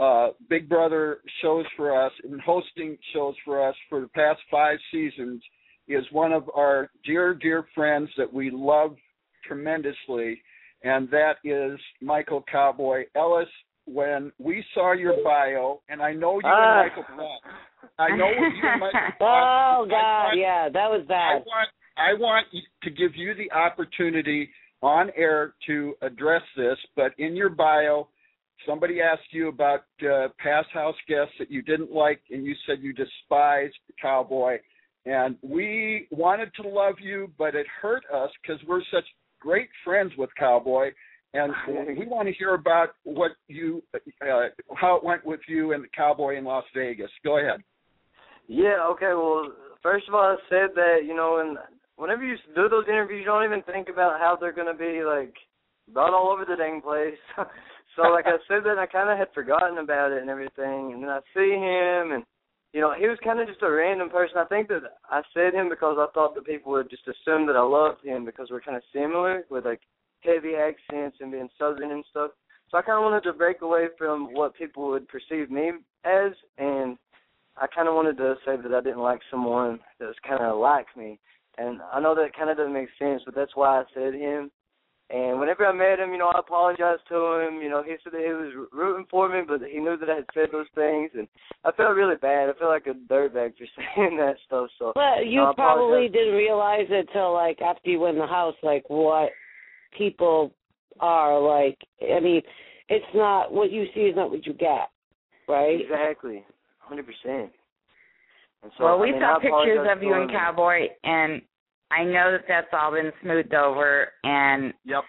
Big Brother shows for us and hosting shows for us for the past 5 seasons is one of our dear, dear friends that we love tremendously, and that is Michael Cowboy Ellis. When we saw your bio, and I know you and Michael talked. I know you and Michael talked. Oh, God, that was bad. I want to give you the opportunity on air to address this, but in your bio, somebody asked you about past house guests that you didn't like, and you said you despised Cowboy. And we wanted to love you, but it hurt us because we're such great friends with Cowboy. And we want to hear about what you, how it went with you and the Cowboy in Las Vegas. Go ahead. Yeah, okay, well, first of all, I said that, and whenever you do those interviews, you don't even think about how they're going to be, brought all over the dang place. So, I said that, and I kind of had forgotten about it and everything, and then I see him, and, he was kind of just a random person. I think that I said him because I thought that people would just assume that I loved him because we're kind of similar with, heavy accents and being Southern and stuff. So I kind of wanted to break away from what people would perceive me as, and I kind of wanted to say that I didn't like someone that was kind of like me. And I know that kind of doesn't make sense, but that's why I said him. And whenever I met him, I apologized to him. He said that he was rooting for me, but he knew that I had said those things, and I felt really bad. I felt like a dirtbag for saying that stuff. So, but you probably didn't realize it till like after you went in the house, like what people are like. I mean, it's not what you see is not what you get, right? Exactly, 100%. And so, well, we saw pictures of you and Cowboy, and I know that that's all been smoothed over, and yep.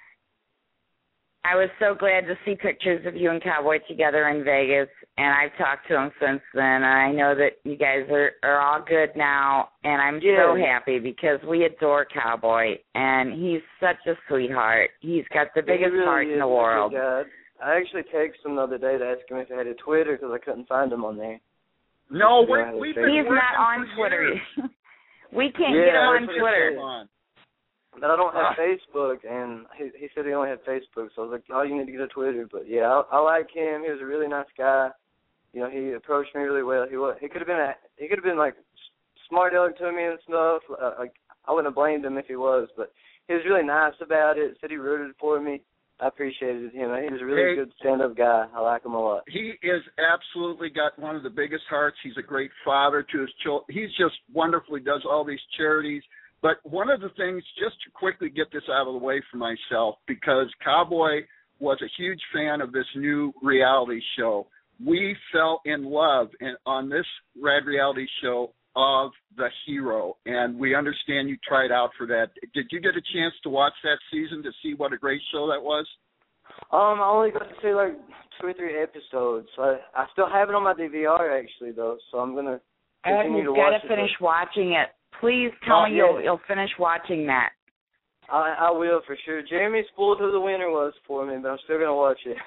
I was so glad to see pictures of you and Cowboy together in Vegas, and I've talked to him since then, and I know that you guys are all good now, and I'm so happy because we adore Cowboy, and he's such a sweetheart. He's got the biggest really heart in the world. I actually texted him the other day to ask him if he had a Twitter because I couldn't find him on there. No, he's not on Twitter. We can't get him on Twitter. But I don't have Facebook, and he said he only had Facebook, so I was like, oh, you need to get a Twitter. But, yeah, I like him. He was a really nice guy. He approached me really well. He could have been like smart aleck to me and stuff. I wouldn't have blamed him if he was, but he was really nice about it. Said he rooted for me. I appreciated him. He was a really good stand-up guy. I like him a lot. He is absolutely got one of the biggest hearts. He's a great father to his children. He's just wonderful. He does all these charities. But one of the things, just to quickly get this out of the way for myself, because Cowboy was a huge fan of this new reality show. We fell in love on this rad reality show of The Hero, and we understand you tried out for that. Did you get a chance to watch that season to see what a great show that was? I only got to see like 2 or 3 episodes. So I still have it on my DVR actually though, so I'm gonna continue to watch it. You've got to finish watching it. Please tell me you'll finish watching that. I will for sure. Jeremy spoiled who the winner was for me, but I'm still gonna watch it.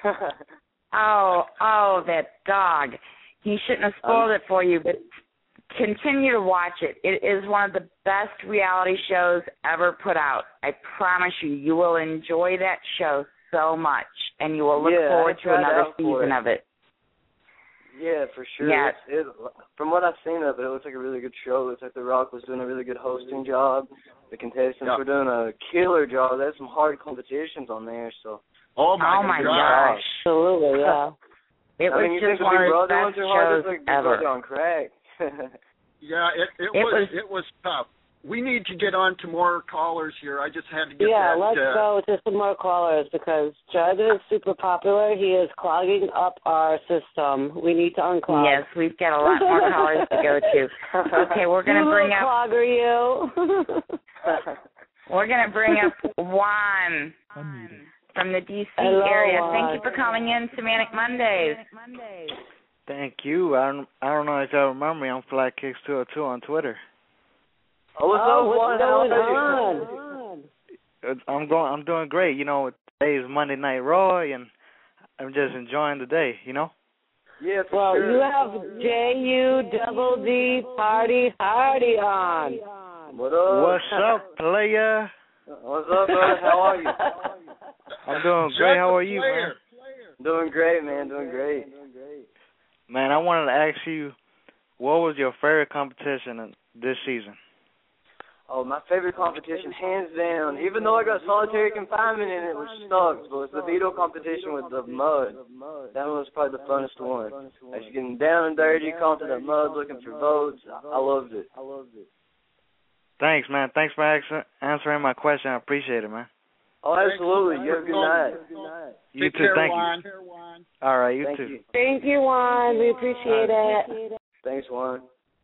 oh, that dog. He shouldn't have spoiled it for you, but continue to watch it. It is one of the best reality shows ever put out. I promise you, you will enjoy that show so much, and you will look forward to another season of it. Yeah, for sure. Yeah. From what I've seen of it, it looks like a really good show. It looks like The Rock was doing a really good hosting job. The contestants were doing a killer job. There's some hard competitions on there. So. Oh my gosh! Absolutely, yeah. It was just one of the best shows ever. On crack. Yeah, it was tough. We need to get on to more callers here. I just had to get that. Yeah, let's go to some more callers because Judd is super popular. He is clogging up our system. We need to unclog. Yes, we've got a lot more callers to go to. Okay, we're going to bring up... clogger you. We're going to bring up Juan from the D.C. area. Thank you for calling in to Manic Mondays. Thank you. I don't know if y'all remember me. I'm FlatKicks202 on Twitter. What's going on? I'm doing great. Today is Monday Night Raw, and I'm just enjoying the day. Yeah, well, sure. you have J-U-D-D Party Hardy on. What up? What's up, player? What's up, brother? How are you? I'm doing great. How are you, man? Doing great, man. Doing great. Man, I wanted to ask you, what was your favorite competition this season? Oh, my favorite competition, hands down. Even though I got solitary confinement in it, which sucks, but it's the veto competition with the mud. That one was probably the funnest one. I was getting down and dirty, calling to that mud, looking for votes. I loved it. Thanks, man. Thanks for answering my question. I appreciate it, man. Oh, absolutely. You have a good night. You too. Thank you. All right, you too. Thank you, Juan. We appreciate it. Thanks, Juan.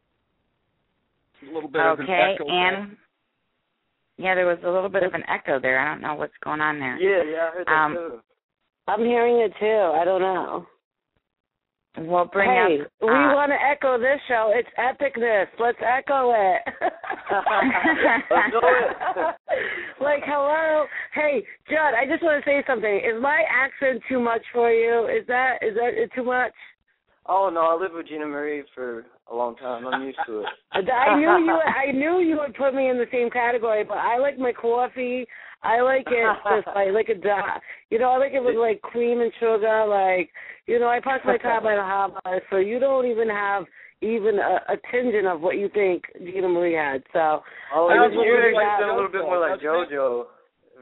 A little bit of an echo. And there was a little bit of an echo there. I don't know what's going on there. Yeah, I heard that too. I'm hearing it too. I don't know. We'll bring up. We want to echo this show. It's epicness. Let's echo it. Let's do it. Like, hello. Hey, Judd, I just want to say something. Is my accent too much for you? Is that too much? Oh no, I lived with Gina Marie for a long time. I'm used to it. I knew you would put me in the same category, but I like my coffee. I like it just I like it. I like it with like cream and sugar. Like, I park my car by the harbor, so you don't even have even a tinge of what you think Gina Marie had. So you would have a little bit more like JoJo.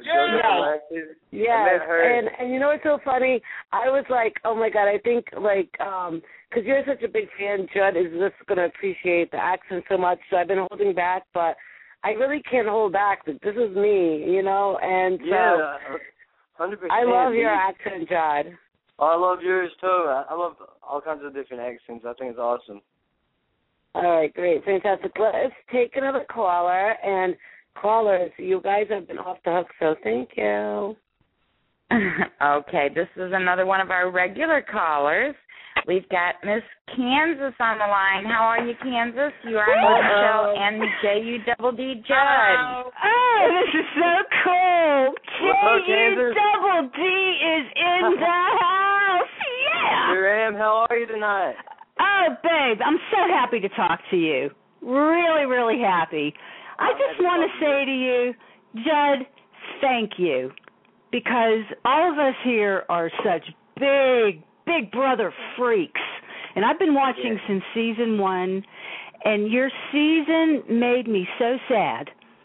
Yes, and you know what's so funny? I was like, oh my God, I think because you're such a big fan, Judd is just going to appreciate the accent so much. So I've been holding back, but I really can't hold back. This is me, you know, and so 100%. I love your accent, Judd. Oh, I love yours too. I love all kinds of different accents. I think it's awesome. All right, great, fantastic. Let's take another caller, and callers, you guys have been off the hook, so thank you. Okay, this is another one of our regular callers. We've got Miss Kansas on the line. How are you, Kansas? You are on the show, and J-U-D-D Judd. Oh, this is so cool. J-U-D-D is in the house. Yeah. Sure am. How are you tonight? Oh, babe, I'm so happy to talk to you. Really, really happy. I just want to say to you, Judd, thank you. Because all of us here are such big brother freaks. And I've been watching since season 1, and your season made me so sad.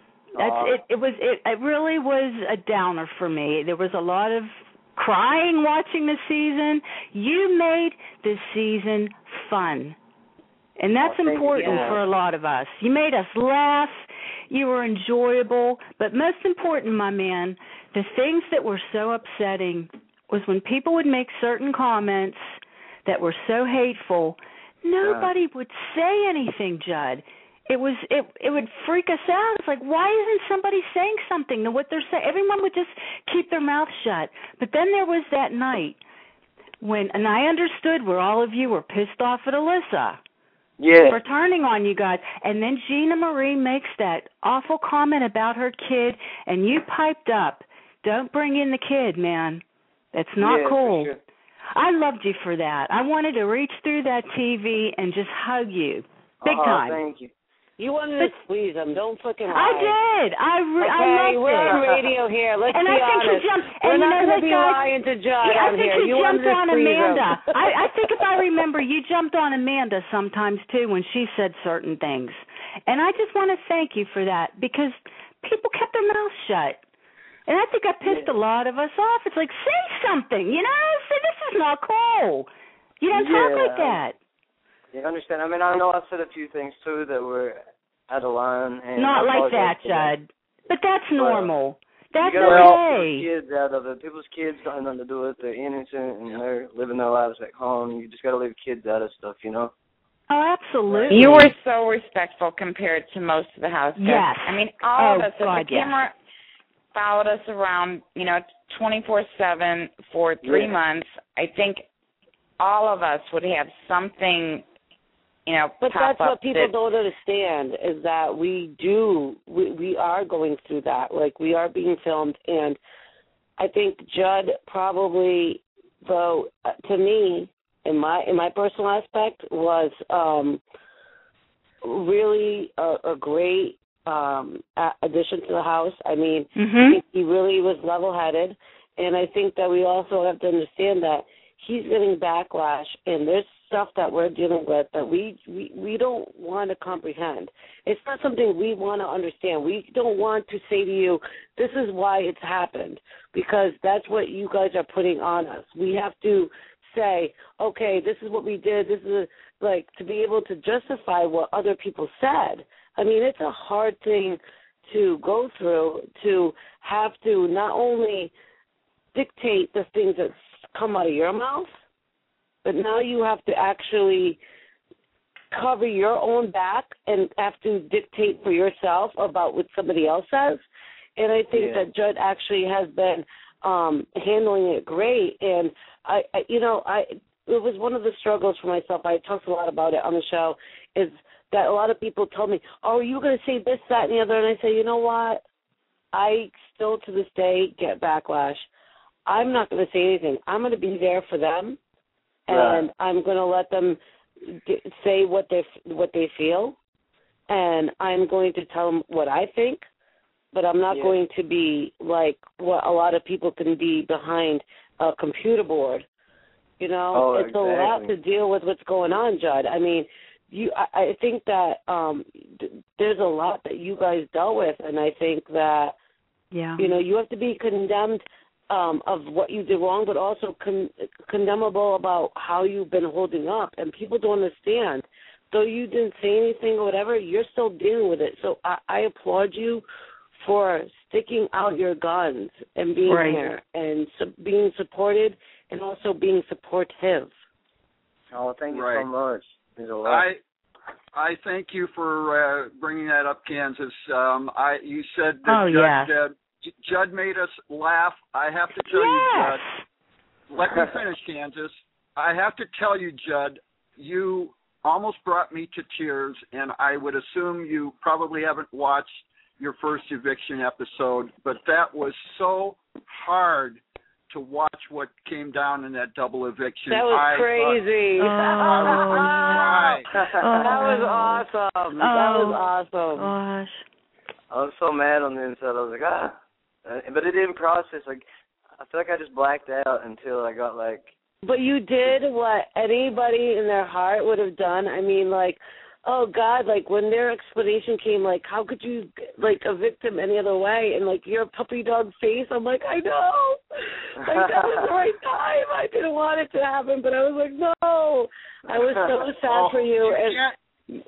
It really was a downer for me. There was a lot of crying watching this season. You made this season fun. And that's important for a lot of us. You made us laugh. You were enjoyable. But most important, my man, the things that were so upsetting was when people would make certain comments that were so hateful, nobody would say anything, Judd. It would freak us out. It's like, why isn't somebody saying something to what they're saying? Everyone would just keep their mouth shut. But then there was that night when, and I understood where all of you were pissed off at Alyssa. Yeah. For turning on you guys. And then Gina Marie makes that awful comment about her kid, and you piped up. Don't bring in the kid, man. That's not cool. For sure. I loved you for that. I wanted to reach through that TV and just hug you. Big time. Thank you. You wanted to squeeze him. Don't fucking lie. I did. I loved we're it. on radio here. Let's and be I think honest. We're not going to be guys, lying to Judd on here. You jumped on Amanda. Him. I think if I remember, you jumped on Amanda sometimes, too, when she said certain things. And I just want to thank you for that, because people kept their mouths shut. And I think I pissed a lot of us off. It's like, say something, you know? Say, this is not cool. You don't talk like that. Yeah, I understand. I mean, I know I said a few things, too, that were out of line. And not like that, Judd. But that's normal. That's you gotta okay. People's kids out of it. People's kids don't have nothing to do with it. They're innocent, and they're living their lives back home. You just got to leave kids out of stuff, you know? Oh, absolutely. You were so respectful compared to most of the house guests. Yes. I mean, all of us. God, If the camera followed us around, 24/7 for 3 months, I think all of us would have something, But pop that's what up people don't understand, is that we are going through that. Like, we are being filmed, and I think Judd probably, though, to me, in my personal aspect, was really a great addition to the house. I mean, I think he really was level-headed, and I think that we also have to understand that he's getting backlash, and there's stuff that we're dealing with that we don't want to comprehend. It's not something we want to understand. We don't want to say to you, this is why it's happened, because that's what you guys are putting on us. We have to say, okay, this is what we did. This is to be able to justify what other people said. I mean, it's a hard thing to go through, to have to not only dictate the things that come out of your mouth, but now you have to actually cover your own back and have to dictate for yourself about what somebody else says. And I think that Judd actually has been handling it great. And it was one of the struggles for myself. I talked a lot about it on the show, is that a lot of people told me, oh, are you going to say this, that, and the other? And I say, you know what? I still to this day get backlash. I'm not going to say anything. I'm going to be there for them, and I'm going to let them say what they feel, and I'm going to tell them what I think, but I'm not going to be like what a lot of people can be behind a computer board. It's a lot to deal with what's going on, Judd. I mean, I think that there's a lot that you guys dealt with, and I think that Yeah. You know, you have to be condemned of what you did wrong, but also condemnable about how you've been holding up. And people don't understand. Though you didn't say anything or whatever, you're still dealing with it. So I applaud you for sticking out your guns and being there and being supported and also being supportive. Oh, thank you so much. There's a lot. I thank you for bringing that up, Kansas. You said that Judd made us laugh. I have to tell you, Judd. Let me finish, Kansas. I have to tell you, Judd, you almost brought me to tears, and I would assume you probably haven't watched your first eviction episode, but that was so hard to watch what came down in that double eviction. That was crazy. That was awesome. That was awesome. Gosh. I was so mad on the inside. I was like, but it didn't process. Like, I feel like I just blacked out until I got like. But you did what anybody in their heart would have done. I mean, like, oh God, like when their explanation came, like, how could you like evict him any other way? And like your puppy dog face, I'm like, I know. Like that was the right time. I didn't want it to happen, but I was like, no. I was so sad for you. And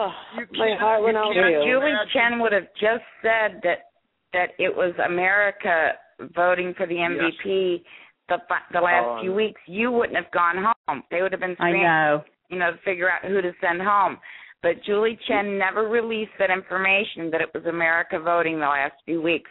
my heart went out to you. Julie Chen would have just said that it was America voting for the MVP the last few weeks. You wouldn't have gone home. They would have been screaming, to figure out who to send home. But Julie Chen never released that information that it was America voting the last few weeks.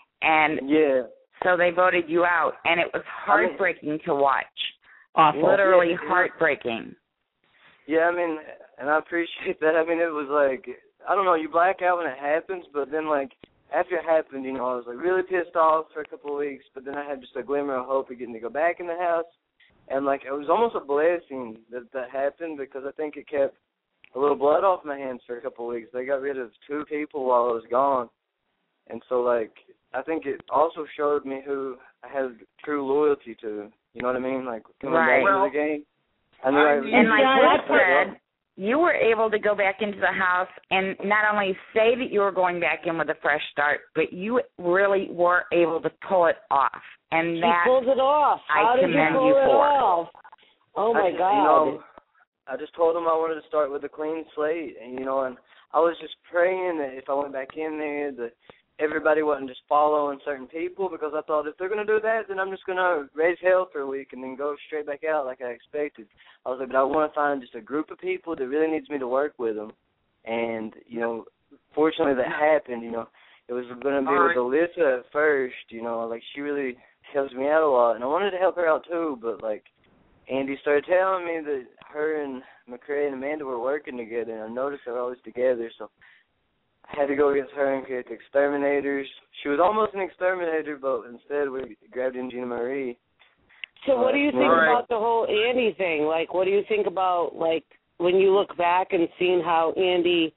And so they voted you out. And it was heartbreaking to watch. Awful. Literally heartbreaking. Yeah, I mean, and I appreciate that. I mean, it was like, I don't know, you black out when it happens, but then, like, after it happened, I was, like, really pissed off for a couple of weeks, but then I had just a glimmer of hope of getting to go back in the house. And, like, it was almost a blessing that happened because I think it kept a little blood off my hands for a couple of weeks. They got rid of 2 people while I was gone. And so, like, I think it also showed me who I had true loyalty to. You know what I mean? Like, coming back into the game. And like Will said, you were able to go back into the house and not only say that you were going back in with a fresh start, but you really were able to pull it off. And she that pulled it off. How I did commend you pull you it for. off? Oh my God! I just told him I wanted to start with a clean slate, and and I was just praying that if I went back in there, that everybody wasn't just following certain people, because I thought if they're going to do that, then I'm just going to raise hell for a week and then go straight back out like I expected. I was like, but I want to find just a group of people that really needs me to work with them. And, fortunately that happened, It was going to be with Alyssa at first, like she really helps me out a lot. And I wanted to help her out too, but, like, Andy started telling me that her and McCrae and Amanda were working together, and I noticed they were always together, so I had to go against her and create the Exterminators. She was almost an exterminator, but instead we grabbed in Gina Marie. So what do you think about the whole Andy thing? Like, what do you think about, like, when you look back and seeing how Andy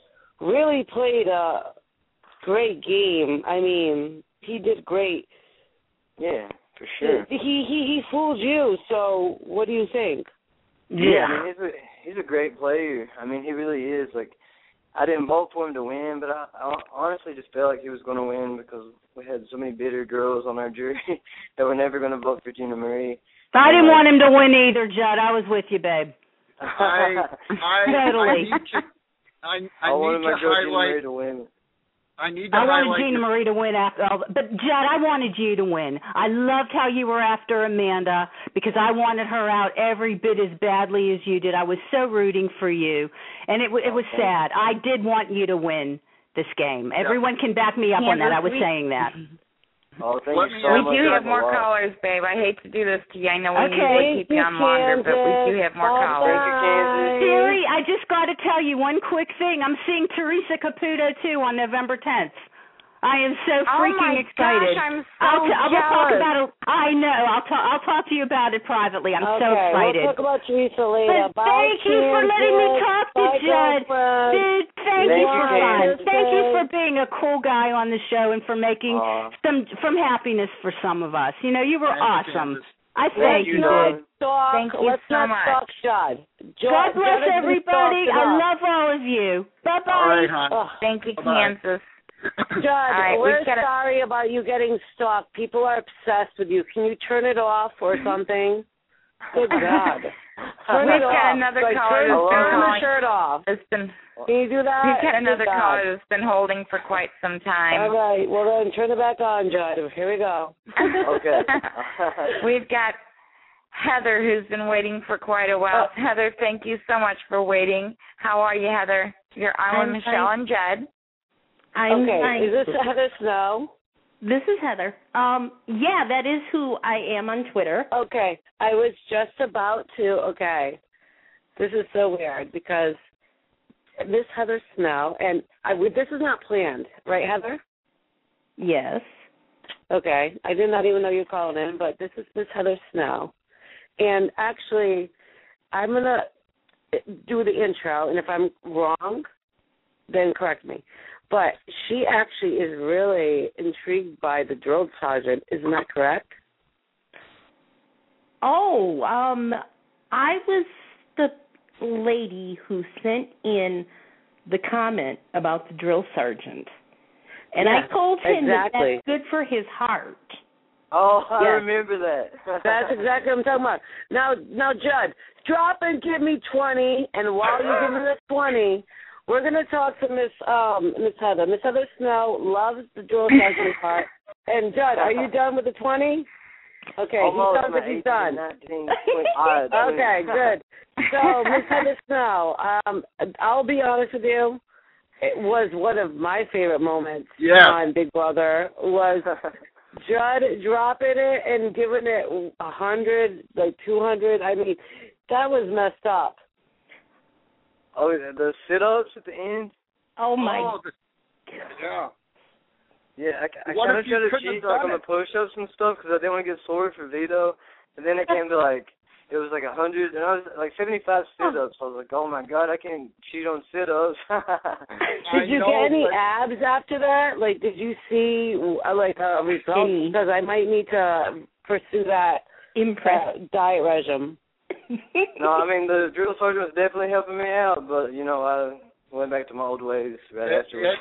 really played a great game? I mean, he did great. Yeah, for sure. He fooled you, so what do you think? Yeah, I mean, he's a great player. I mean, he really is. Like, I didn't vote for him to win, but I honestly just felt like he was going to win because we had so many bitter girls on our jury that were never going to vote for Gina Marie. I didn't want him to win either, Judd. I was with you, babe. Totally. I wanted need to Gina Marie highlight. to win. I wanted Gina Marie to win after all, but Judd, I wanted you to win. I loved how you were after Amanda because I wanted her out every bit as badly as you did. I was so rooting for you, and it was sad. I did want you to win this game. Everyone can back me up on that. I was saying that. Oh, thank you so much. We do have more callers, babe. I hate to do this to you. I know we usually keep you on longer, but we do have more callers. Thank you, Kansas. Siri, I just got to tell you one quick thing. I'm seeing Teresa Caputo, too, on November 10th. I am so freaking excited. Gosh, I'm so We'll talk jealous. about it. I know. I'll talk to you about it privately. I'm so excited. We'll talk about Teresa later. But thank you for letting me talk to Judd. Dude, thank you for fun. Thank you for being a cool guy on the show and for making some happiness for some of us. You were awesome. I thank you, dude. Thank you so much. Talk, Judd. God bless everybody. I love all of you. Bye-bye. All right, Thank you, Kansas. Judd, right, we're we've got sorry about you getting stalked. People are obsessed with you. Can you turn it off or something? Good God. Turn We've it got off. another Like, caller turn that's been the calling. shirt off. It's been, Can you do that? we've got another Good God. caller that's been holding for quite some time. All right. Well, then turn it back on, Judd. Here we go. Okay. We've got Heather, who's been waiting for quite a while. Heather, thank you so much for waiting. How are you, Heather? You're on with Michelle and Judd. I'm okay. fine. Is this Heather Snow? This is Heather. Yeah, that is who I am on Twitter. Okay. I was just about to. Okay. This is so weird because Miss Heather Snow, and this is not planned, right, Heather? Yes. Okay. I did not even know you were calling in, but this is Miss Heather Snow. And actually, I'm going to do the intro, and if I'm wrong, then correct me. But she actually is really intrigued by the drill sergeant. Isn't that correct? Oh, I was the lady who sent in the comment about the drill sergeant. And Yes, I told him exactly. that that's good for his heart. Oh, I Yes. remember that. That's exactly what I'm talking about. Now, Judd, drop and give me 20, and while you give me the 20, we're going to talk to Miss Heather. Miss Heather Snow loves the drill sergeant part. And, Judd, are you done with the 20? Okay, Almost, he sounds like he's done. 19, 20, Okay, good. So, Miss Heather Snow, I'll be honest with you. It was one of my favorite moments on Big Brother was Judd dropping it and giving it 100, like 200. I mean, that was messed up. Oh, the sit-ups at the end? Oh, my. Yeah. Yeah, I What kind if of you tried to couldn't cheat have like done on the push-ups and stuff because I didn't want to get sore for Vito. And then it came to it was like 100, and I was like 75 sit-ups. I was like, oh my God, I can't cheat on sit-ups. Did you get any abs after that? Like, did you see a result? Because I might need to pursue that diet regime. No, I mean, the drill sergeant was definitely helping me out, but, I went back to my old ways right afterwards.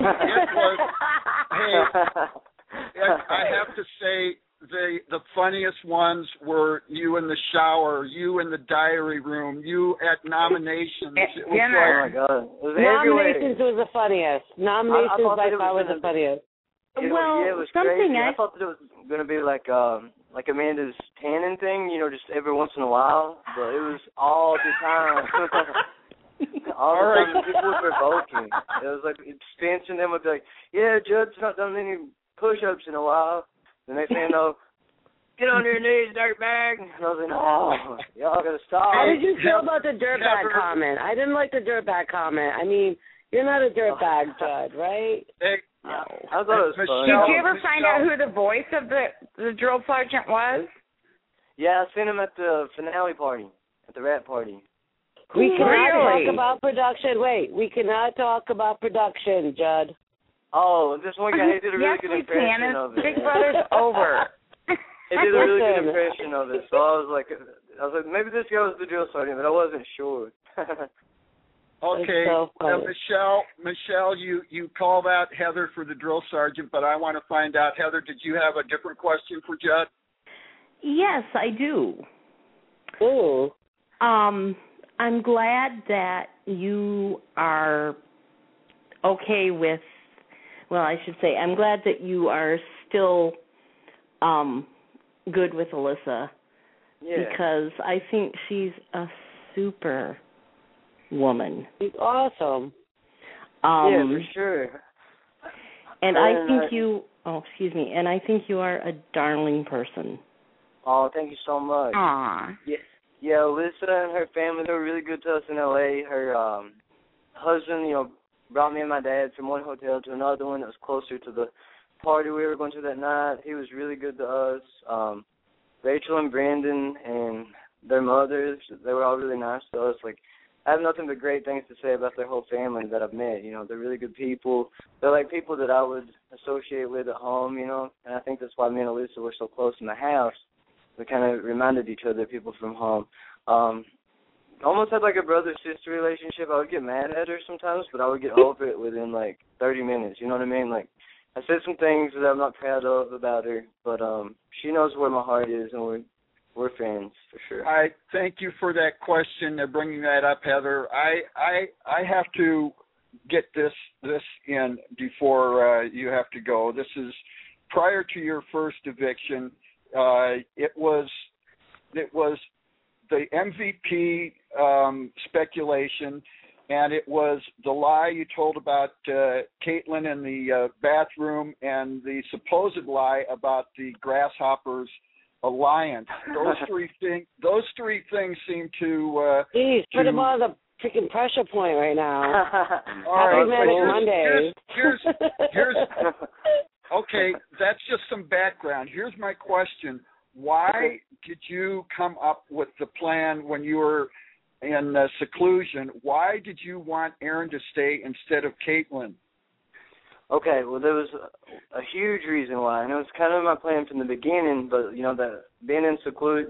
I have to say the funniest ones were you in the shower, you in the diary room, you at nominations. It was oh my God! It was Nominations was the funniest. Nominations by far was the funniest. It was crazy. I thought that it was going to be like Amanda's tanning thing, just every once in a while, but it was all the time. All the time, people were provoking. It was like Spence and them would be like, "Yeah, Judd's not done any push-ups in a while." The next thing you know, get on your knees, dirtbag. And I was like, "Oh, y'all gotta stop." How did you feel about the dirtbag comment? I didn't like the dirtbag comment. I mean, you're not a dirtbag, Judd, right? No. I thought it was fun. Did you ever find out who the voice of the drill sergeant was? Yeah, I seen him at the finale party, at the rap party. We cannot talk about production. Wait, we cannot talk about production, Judd. Oh, this one guy, he did a really good impression of it. Big Brother's over. He did a really good impression of it, so I was like, maybe this guy was the drill sergeant, but I wasn't sure. Okay, so Michelle, you called out Heather for the drill sergeant, but I want to find out, Heather, did you have a different question for Judd? Yes, I do. Ooh. I'm glad that you are okay with, well, I should say, I'm glad that you are still good with Alyssa. Yeah. Because I think she's a super woman. She's awesome. Yeah, for sure. And I think and I think you are a darling person. Oh, thank you so much. Aw. Yeah, Alyssa and her family, they were really good to us in L.A. Her husband, brought me and my dad from one hotel to another one that was closer to the party we were going to that night. He was really good to us. Rachel and Brandon and their mothers, they were all really nice to us. Like, I have nothing but great things to say about their whole family that I've met. They're really good people. They're like people that I would associate with at home, and I think that's why me and Alyssa were so close in the house. We kind of reminded each other of people from home. Almost had like a brother-sister relationship. I would get mad at her sometimes, but I would get over it within like 30 minutes. You know what I mean? Like, I said some things that I'm not proud of about her, but she knows where my heart is, and we're friends for sure. I thank you for that question and bringing that up, Heather. I have to get this in before you have to go. This is prior to your first eviction. It was the MVP speculation, and it was the lie you told about Caitlin in the bathroom, and the supposed lie about the Grasshoppers alliance. Those three things seem to. Jeez, put him on the freaking pressure point right now. All right, Monday. Here's okay. That's just some background. Here's my question: why did you come up with the plan when you were in seclusion? Why did you want Erin to stay instead of Caitlin? Okay, well, there was a huge reason why, and it was kind of my plan from the beginning. But that being in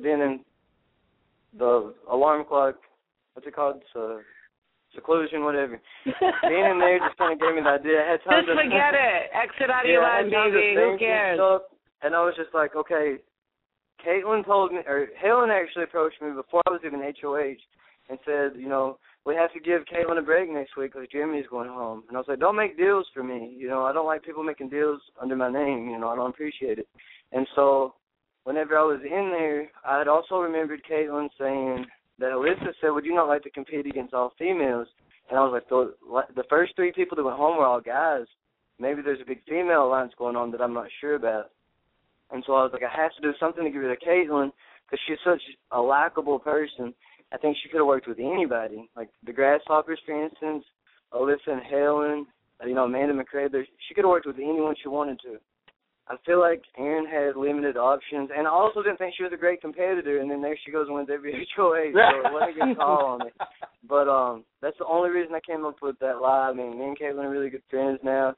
the alarm clock, what's it called? Seclusion, whatever. Being in there just kind of gave me the idea. I had time just forget it. Exit out of your life, baby. Who cares? And I was just like, okay. Caitlin told me, or Helen actually approached me before I was even HOH and said, we have to give Caitlin a break next week because Jimmy's going home. And I was like, don't make deals for me. I don't like people making deals under my name. I don't appreciate it. And so whenever I was in there, I had also remembered Caitlin saying that Alyssa said, would you not like to compete against all females? And I was like, the first three people that went home were all guys. Maybe there's a big female alliance going on that I'm not sure about. And so I was like, I have to do something to get rid of Caitlin because she's such a likable person. I think she could have worked with anybody, like the Grasshoppers, for instance, Alyssa and Helen, Amanda McCrae. She could have worked with anyone she wanted to. I feel like Erin had limited options, and I also didn't think she was a great competitor, and then there she goes and wins every HOA, so let me get a call on it. But that's the only reason I came up with that lie. I mean, me and Caitlin are really good friends now.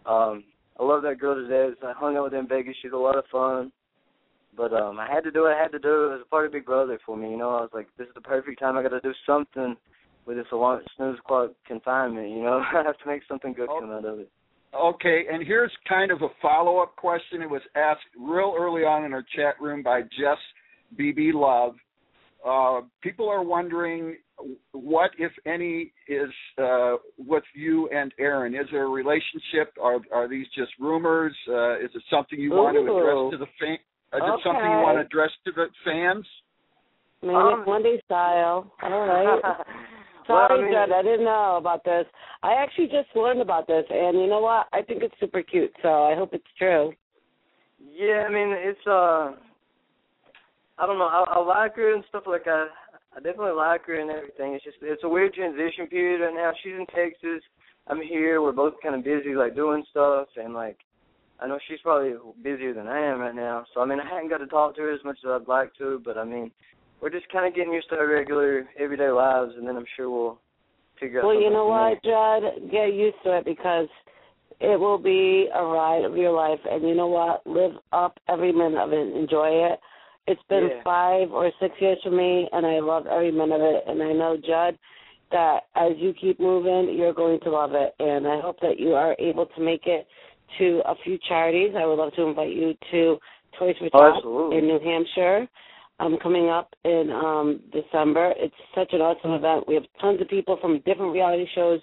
I love that girl to death. I hung out with her in Vegas. She's a lot of fun. But I had to do what I had to do. It was a part of Big Brother for me. I was like, this is the perfect time. I got to do something with this snooze clock confinement. I have to make something good come out of it. Okay, and here's kind of a follow-up question. It was asked real early on in our chat room by Jess BB Love. People are wondering what, if any, is with you and Erin. Is there a relationship? Are these just rumors? Is it something you want to address to the fans? Is it something you want to address to the fans? Manic Monday style. All right. Sorry, Judd, I didn't know about this. I actually just learned about this, and you know what? I think it's super cute, so I hope it's true. Yeah, I mean, it's, I don't know, I like her and stuff like that. I definitely like her and everything. It's a weird transition period right now. She's in Texas. I'm here. We're both kind of busy, doing stuff, and, I know she's probably busier than I am right now. So, I mean, I haven't got to talk to her as much as I'd like to, but, I mean, we're just kind of getting used to our regular, everyday lives, and then I'm sure we'll figure out something. Well, you know what, Judd? Get used to it because it will be a ride of your life. And you know what? Live up every minute of it. Enjoy it. It's been 5 or 6 years for me, and I love every minute of it. And I know, Judd, that as you keep moving, you're going to love it. And I hope that you are able to make it to a few charities. I would love to invite you to Toys for Tots in New Hampshire. Coming up in December. It's such an awesome event. We have tons of people from different reality shows.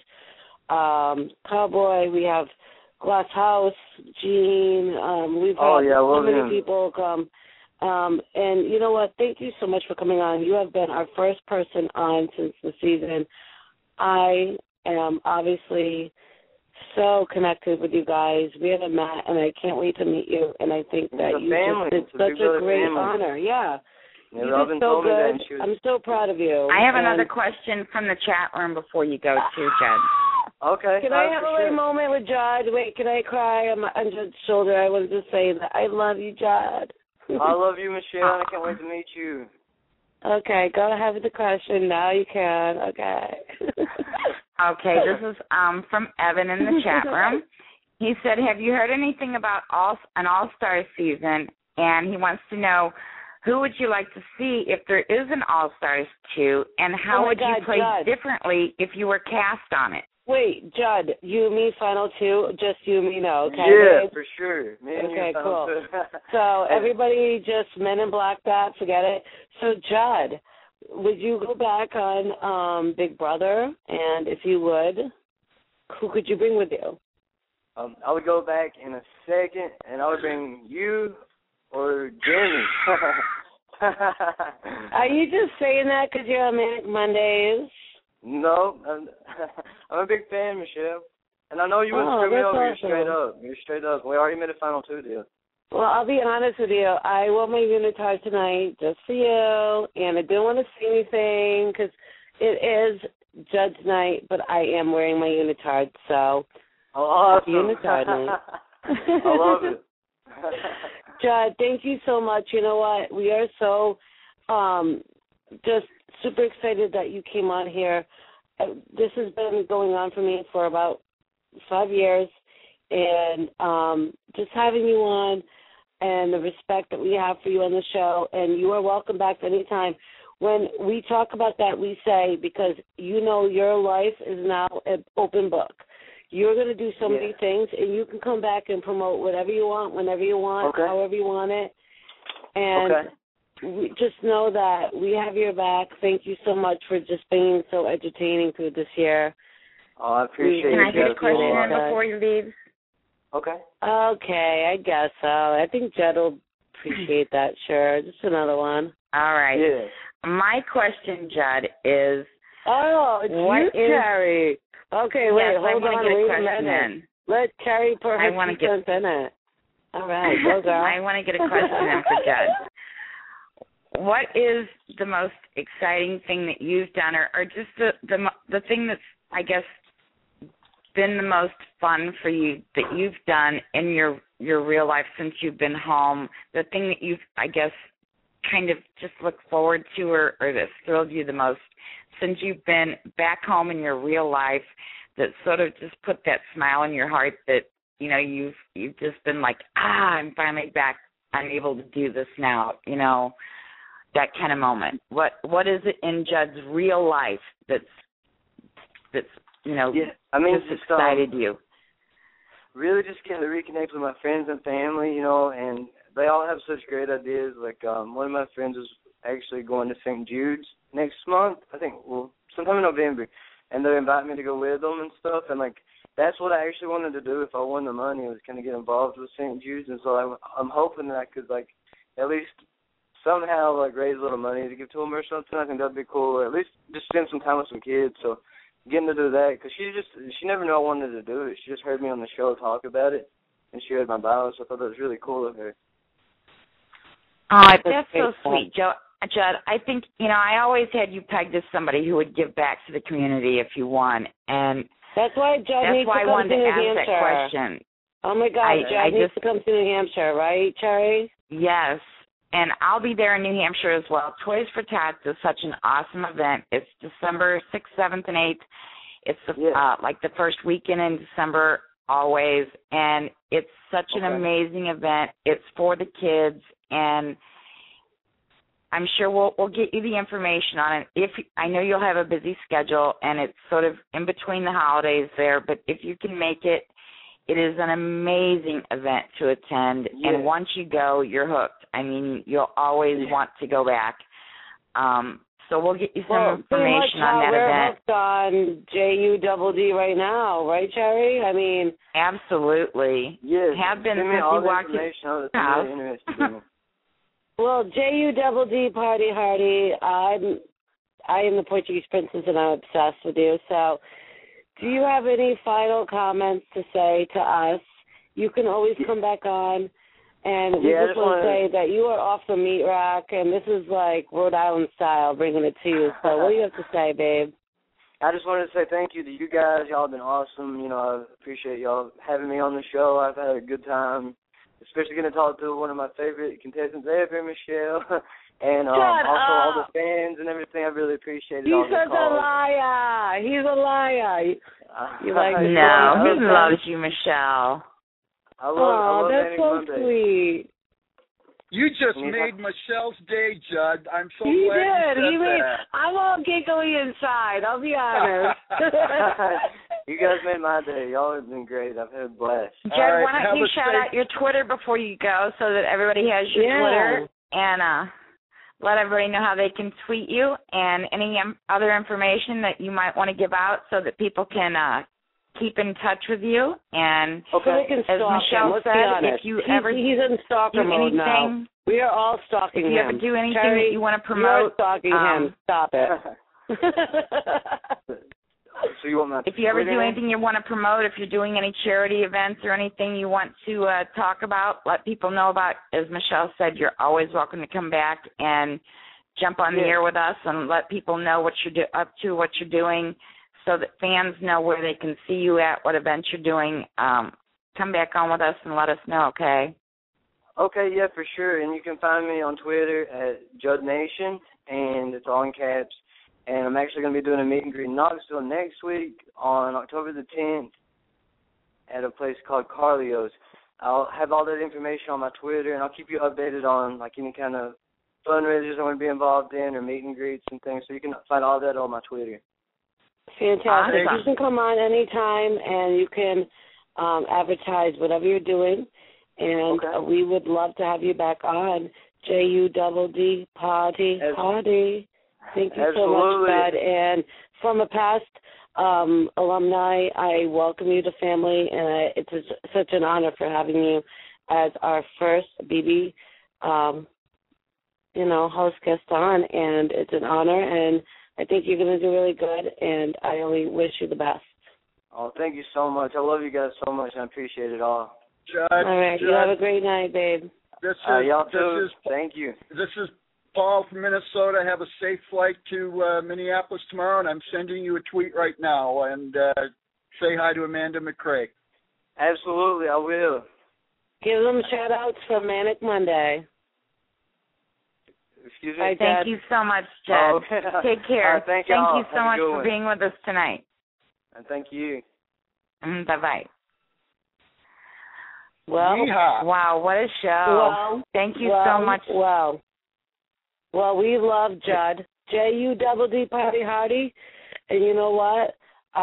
Cowboy, we have Glass House, Gene. We've had so many people come. And you know what? Thank you so much for coming on. You have been our first person on since the season. I am obviously so connected with you guys. We haven't met, and I can't wait to meet you. And I think that it's such a great honor. Yeah. You did so good. I'm so proud of you. I have another question from the chat room before you go too, Judd. Okay. Can I have a little moment with Judd? Wait, can I cry on Judd's shoulder? I wanted to say that I love you, Judd. I love you, Michelle. I can't wait to meet you. Okay, go ahead with the question. Now you can. Okay. Okay, this is from Evan in the chat room. He said, have you heard anything about an All-Star season? And he wants to know, who would you like to see if there is an All-Stars 2, and how would you play differently if you were cast on it? Wait, Judd, you and me final two? Just you and me, no, okay? Yeah, babe? for sure. Me and Okay, you final cool. two. So everybody just Men in Black that, forget it. So Judd, would you go back on Big Brother? And if you would, who could you bring with you? I would go back in a second, and I would bring you or Jimmy. Are you just saying that because you're on Manic Mondays? No, I'm a big fan, Michelle. And I know you wouldn't screw me over. Awesome. You're straight up. We already made a final two deal. Well, I'll be honest with you. I wore my unitard tonight just for you, and I didn't want to say anything because it is Judge night, but I am wearing my unitard, so awesome. Unitard night. I love it. Judd, thank you so much. You know what? We are so just super excited that you came on here. This has been going on for me for about 5 years, and just having you on and the respect that we have for you on the show, and you are welcome back anytime. When we talk about that, we say, because you know your life is now an open book. You're going to do so many things, and you can come back and promote whatever you want, whenever you want, however you want it. And we just know that we have your back. Thank you so much for just being so entertaining through this year. Oh, I appreciate it. Can I get a question in before you leave? Okay. Okay, I guess so. I think Jed will appreciate that, sure. Just another one. All right. Yeah. My question, Judd, is... Oh, it's you, Carrie. Okay, wait, hold on, wait a minute. Let Carrie put her 2 cents in it. All right, go girl. I want to get a question in for Judd. What is the most exciting thing that you've done, or just the thing that's, I guess, been the most fun for you that you've done in your real life since you've been home? The thing that you've, I guess, kind of just looked forward to, or that's thrilled you the most since you've been back home in your real life, that sort of just put that smile in your heart that, you know, you've just been like, I'm finally back. I'm able to do this now, you know, that kind of moment. What is it in Judd's real life that's you know, just excited you? Really just kind of reconnect with my friends and family, you know, and they all have such great ideas. Like one of my friends is actually going to St. Jude's next month, I think, well, sometime in November, and they're inviting me to go with them and stuff, and, like, that's what I actually wanted to do if I won the money, was kind of get involved with St. Jude's, and so I'm hoping that I could, like, at least somehow, like, raise a little money to give to them or something. I think that'd be cool, or at least just spend some time with some kids, so getting to do that, because she never knew I wanted to do it. She just heard me on the show talk about it, and she read my bio, so I thought that was really cool of her. Oh, that's so sweet, Judd. I think, you know, I always had you pegged as somebody who would give back to the community if you won, and that's why Judd needs to come to New Hampshire. That question. Oh my God, Judd needs to come to New Hampshire, right, Cherry? Yes, and I'll be there in New Hampshire as well. Toys for Tots is such an awesome event. It's December 6th, 7th, and 8th. It's like the first weekend in December always, and it's such an amazing event. It's for the kids, and I'm sure we'll get you the information on it. I know you'll have a busy schedule, and it's sort of in between the holidays there, but if you can make it, it is an amazing event to attend, and once you go, you're hooked. I mean, you'll always want to go back. So we'll get you some information on that event. We're hooked on JUDD right now, right, Cherry? I mean, absolutely. Yes. Have been since you walked in the house. Well, JUDD Party Hardy, I am the Portuguese princess, and I'm obsessed with you. So, do you have any final comments to say to us? You can always come back on, and we just want to say that you are off the meat rack, and this is like Rhode Island style, bringing it to you. So, what do you have to say, babe? I just wanted to say thank you to you guys. Y'all have been awesome. You know, I appreciate y'all having me on the show. I've had a good time. Especially going to talk to one of my favorite contestants ever, Michelle, and also all the fans and everything. I really appreciate it. He's such a liar. He's a liar. You like no, he loves you, Michelle. I love that's so Monday. sweet. You just made Michelle's day, Judd. I'm so he glad did. you said that. I'm all giggly inside, I'll be honest. You guys made my day. Y'all have been great. I've had a blast. Judd, right, why don't you shout out your Twitter before you go so that everybody has your Twitter, and let everybody know how they can tweet you and any other information that you might want to give out so that people can keep in touch with you. And so they can as stalk Michelle him. Let's said, be honest. if you he's in do stalker mode now. anything, We are all stalking if you him. ever do anything Cherry, that you want to You're promote, stalking him. Stop it. So you want my if you ever Twitter do name? anything you want to promote, if you're doing any charity events or anything you want to talk about, let people know about. As Michelle said, you're always welcome to come back and jump on the air with us and let people know what you're up to, what you're doing, so that fans know where they can see you at, what events you're doing. Come back on with us and let us know, okay? Okay, yeah, for sure. And you can find me on Twitter at Judd Nation, and it's all in caps. And I'm actually going to be doing a meet and greet in Knoxville next week on October the 10th at a place called Carlio's. I'll have all that information on my Twitter, and I'll keep you updated on like any kind of fundraisers I want to be involved in or meet and greets and things. So you can find all that on my Twitter. Fantastic. You can come on anytime, and you can advertise whatever you're doing. And we would love to have you back on. JUDD Party. Thank you so much, Bud. And from a past alumni, I welcome you to family, and it's such an honor for having you as our first BB, host guest on, and it's an honor, and I think you're going to do really good, and I only wish you the best. Oh, thank you so much. I love you guys so much, and I appreciate it all. Judd, all right, you have a great night, babe. Y'all too. Thank you. This is Paul from Minnesota. Have a safe flight to Minneapolis tomorrow, and I'm sending you a tweet right now. And say hi to Amanda McCrae. Absolutely, I will. Give them shout-outs for Manic Monday. Excuse me? Thank you so much, Judd. Take care. Thank you y'all. so much for being with us tonight. And thank you. Bye-bye. Well, wow, what a show. Well, thank you so much. Well, we love Judd. JUDD Party Hardy. And you know what?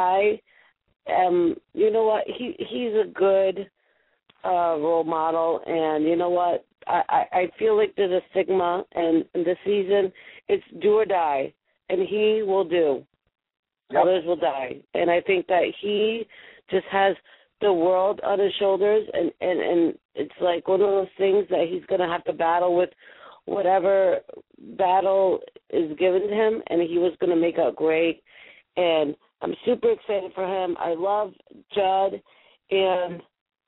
He's a good role model. And you know what? I feel like there's a stigma, and in this season, it's do or die. And he will do. Yep. Others will die. And I think that he just has the world on his shoulders, and it's like one of those things that he's going to have to battle with whatever battle is given to him, and he was going to make out great. And I'm super excited for him. I love Judd, and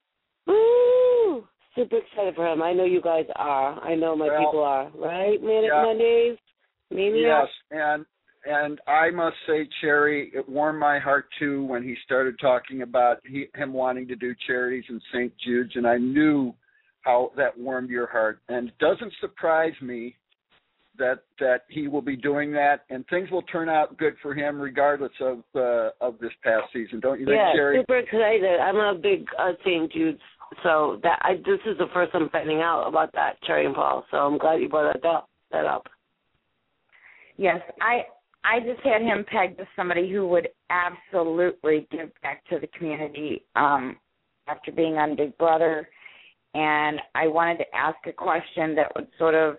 super excited for him. I know you guys are. I know my people are. Right, Manic Mondays? Maniac? Yes, and I must say, Cherry, it warmed my heart, too, when he started talking about him wanting to do charities in St. Jude's, and I knew how that warmed your heart. And it doesn't surprise me that he will be doing that, and things will turn out good for him regardless of this past season. Don't you think, Cherry? Yeah, super excited. I'm a big St. Jude's, so this is the first I'm finding out about that, Cherry and Paul, so I'm glad you brought that up. Yes, I just had him pegged as somebody who would absolutely give back to the community after being on Big Brother. And I wanted to ask a question that would sort of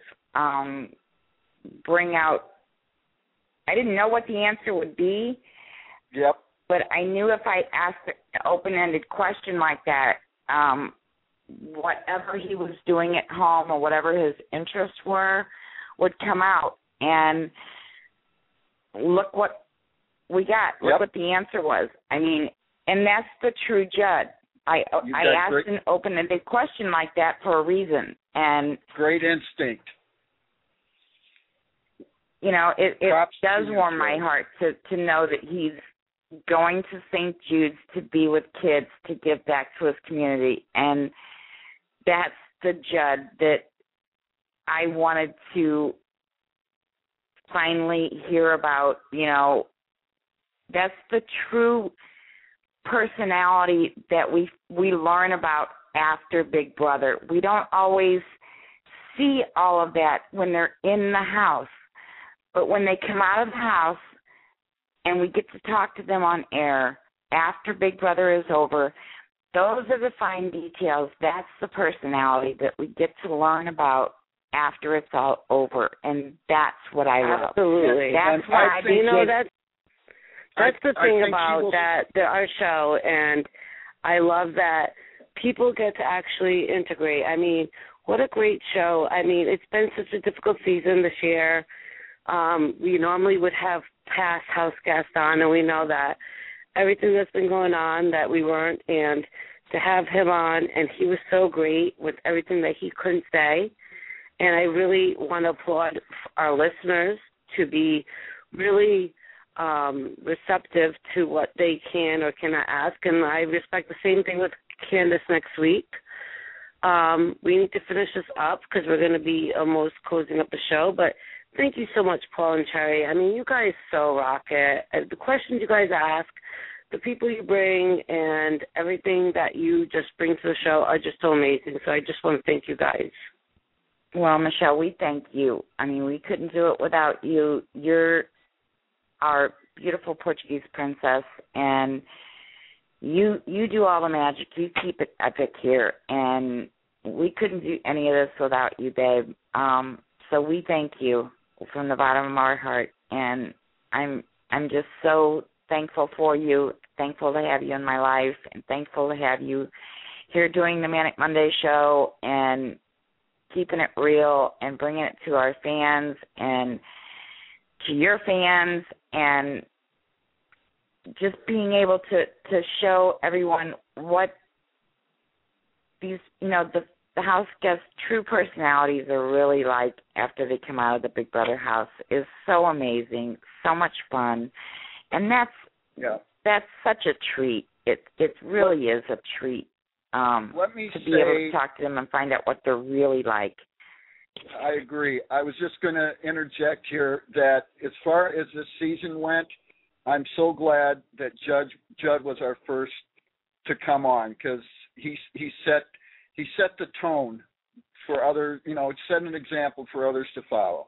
bring out, I didn't know what the answer would be. Yep. But I knew if I asked an open-ended question like that, whatever he was doing at home or whatever his interests were would come out. And look what we got. Look what the answer was. I mean, and that's the true Judd. I asked an open-ended question like that for a reason. And great instinct. You know, it does warm my heart to know that he's going to St. Jude's to be with kids, to give back to his community. And that's the Judd that I wanted to finally hear about. You know, that's the true personality that we learn about after Big Brother. We don't always see all of that when they're in the house, but when they come out of the house and we get to talk to them on air, after Big Brother is over, those are the fine details. That's the personality that we get to learn about after it's all over, and that's what I love. Absolutely. That's what I think. You know, that's the thing about our show, and I love that people get to actually integrate. I mean, what a great show. I mean, it's been such a difficult season this year. We normally would have past house guests on, and we know that everything that's been going on that we weren't, and to have him on, and he was so great with everything that he couldn't say. And I really want to applaud our listeners to be really receptive to what they can or cannot ask. And I respect the same thing with Candace next week. We need to finish this up because we're going to be almost closing up the show. But thank you so much, Paul and Cherry. I mean, you guys so rock it. The questions you guys ask, the people you bring, and everything that you just bring to the show are just so amazing. So I just want to thank you guys. Well, Michelle, we thank you. I mean, we couldn't do it without you. You're our beautiful Portuguese princess, and you do all the magic. You keep it epic here, and we couldn't do any of this without you, babe. So we thank you from the bottom of our heart, and I'm just so thankful for you, thankful to have you in my life, and thankful to have you here doing the Manic Monday show and keeping it real and bringing it to our fans and to your fans, and just being able to show everyone what these, you know, the house guests' true personalities are really like after they come out of the Big Brother house is so amazing, so much fun, and that's such a treat. It really is a treat. Let me to be able to talk to them and find out what they're really like. I agree. I was just going to interject here that as far as this season went, I'm so glad that Judd was our first to come on, because he set the tone for other, you know, set an example for others to follow.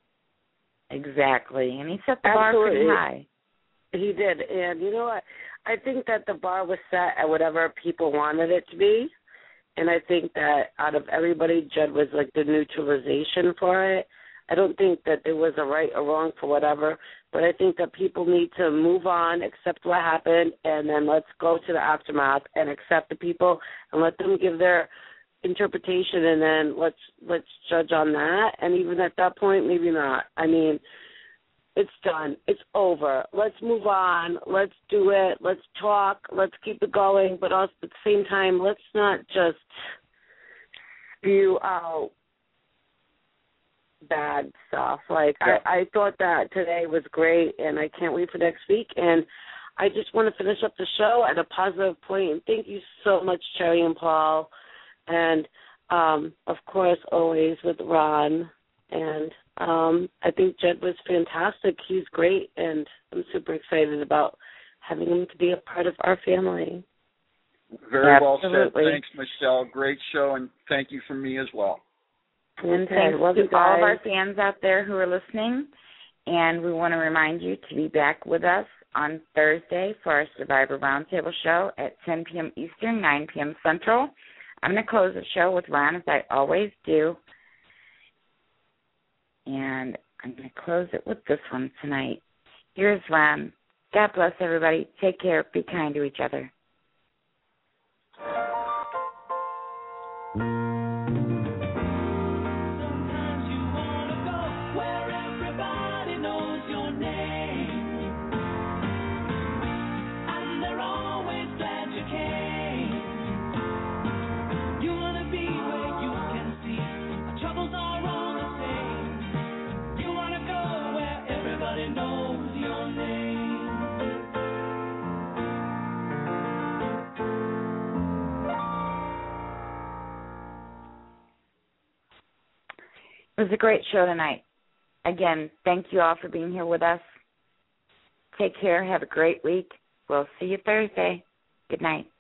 Exactly, and he set the bar pretty high. He did, and you know what? I think that the bar was set at whatever people wanted it to be, and I think that out of everybody, Judd was like the neutralization for it. I don't think that there was a right or wrong for whatever, but I think that people need to move on, accept what happened, and then let's go to the aftermath and accept the people and let them give their interpretation, and then let's judge on that. And even at that point, maybe not. I mean, it's done. It's over. Let's move on. Let's do it. Let's talk. Let's keep it going. But also at the same time, let's not just spew out bad stuff. Like, I thought that today was great, and I can't wait for next week. And I just want to finish up the show at a positive point. And thank you so much, Cherry and Paul. And, of course, always with Ron. And I think Judd was fantastic. He's great, and I'm super excited about having him to be a part of our family. Very well said. Thanks, Michelle. Great show, and thank you from me as well. And thanks to all of our fans out there who are listening. And we want to remind you to be back with us on Thursday for our Survivor Roundtable show at 10 p.m. Eastern, 9 p.m. Central. I'm going to close the show with Ron, as I always do. And I'm going to close it with this one tonight. Here's Ron. God bless everybody. Take care. Be kind to each other. It was a great show tonight. Again, thank you all for being here with us. Take care. Have a great week. We'll see you Thursday. Good night.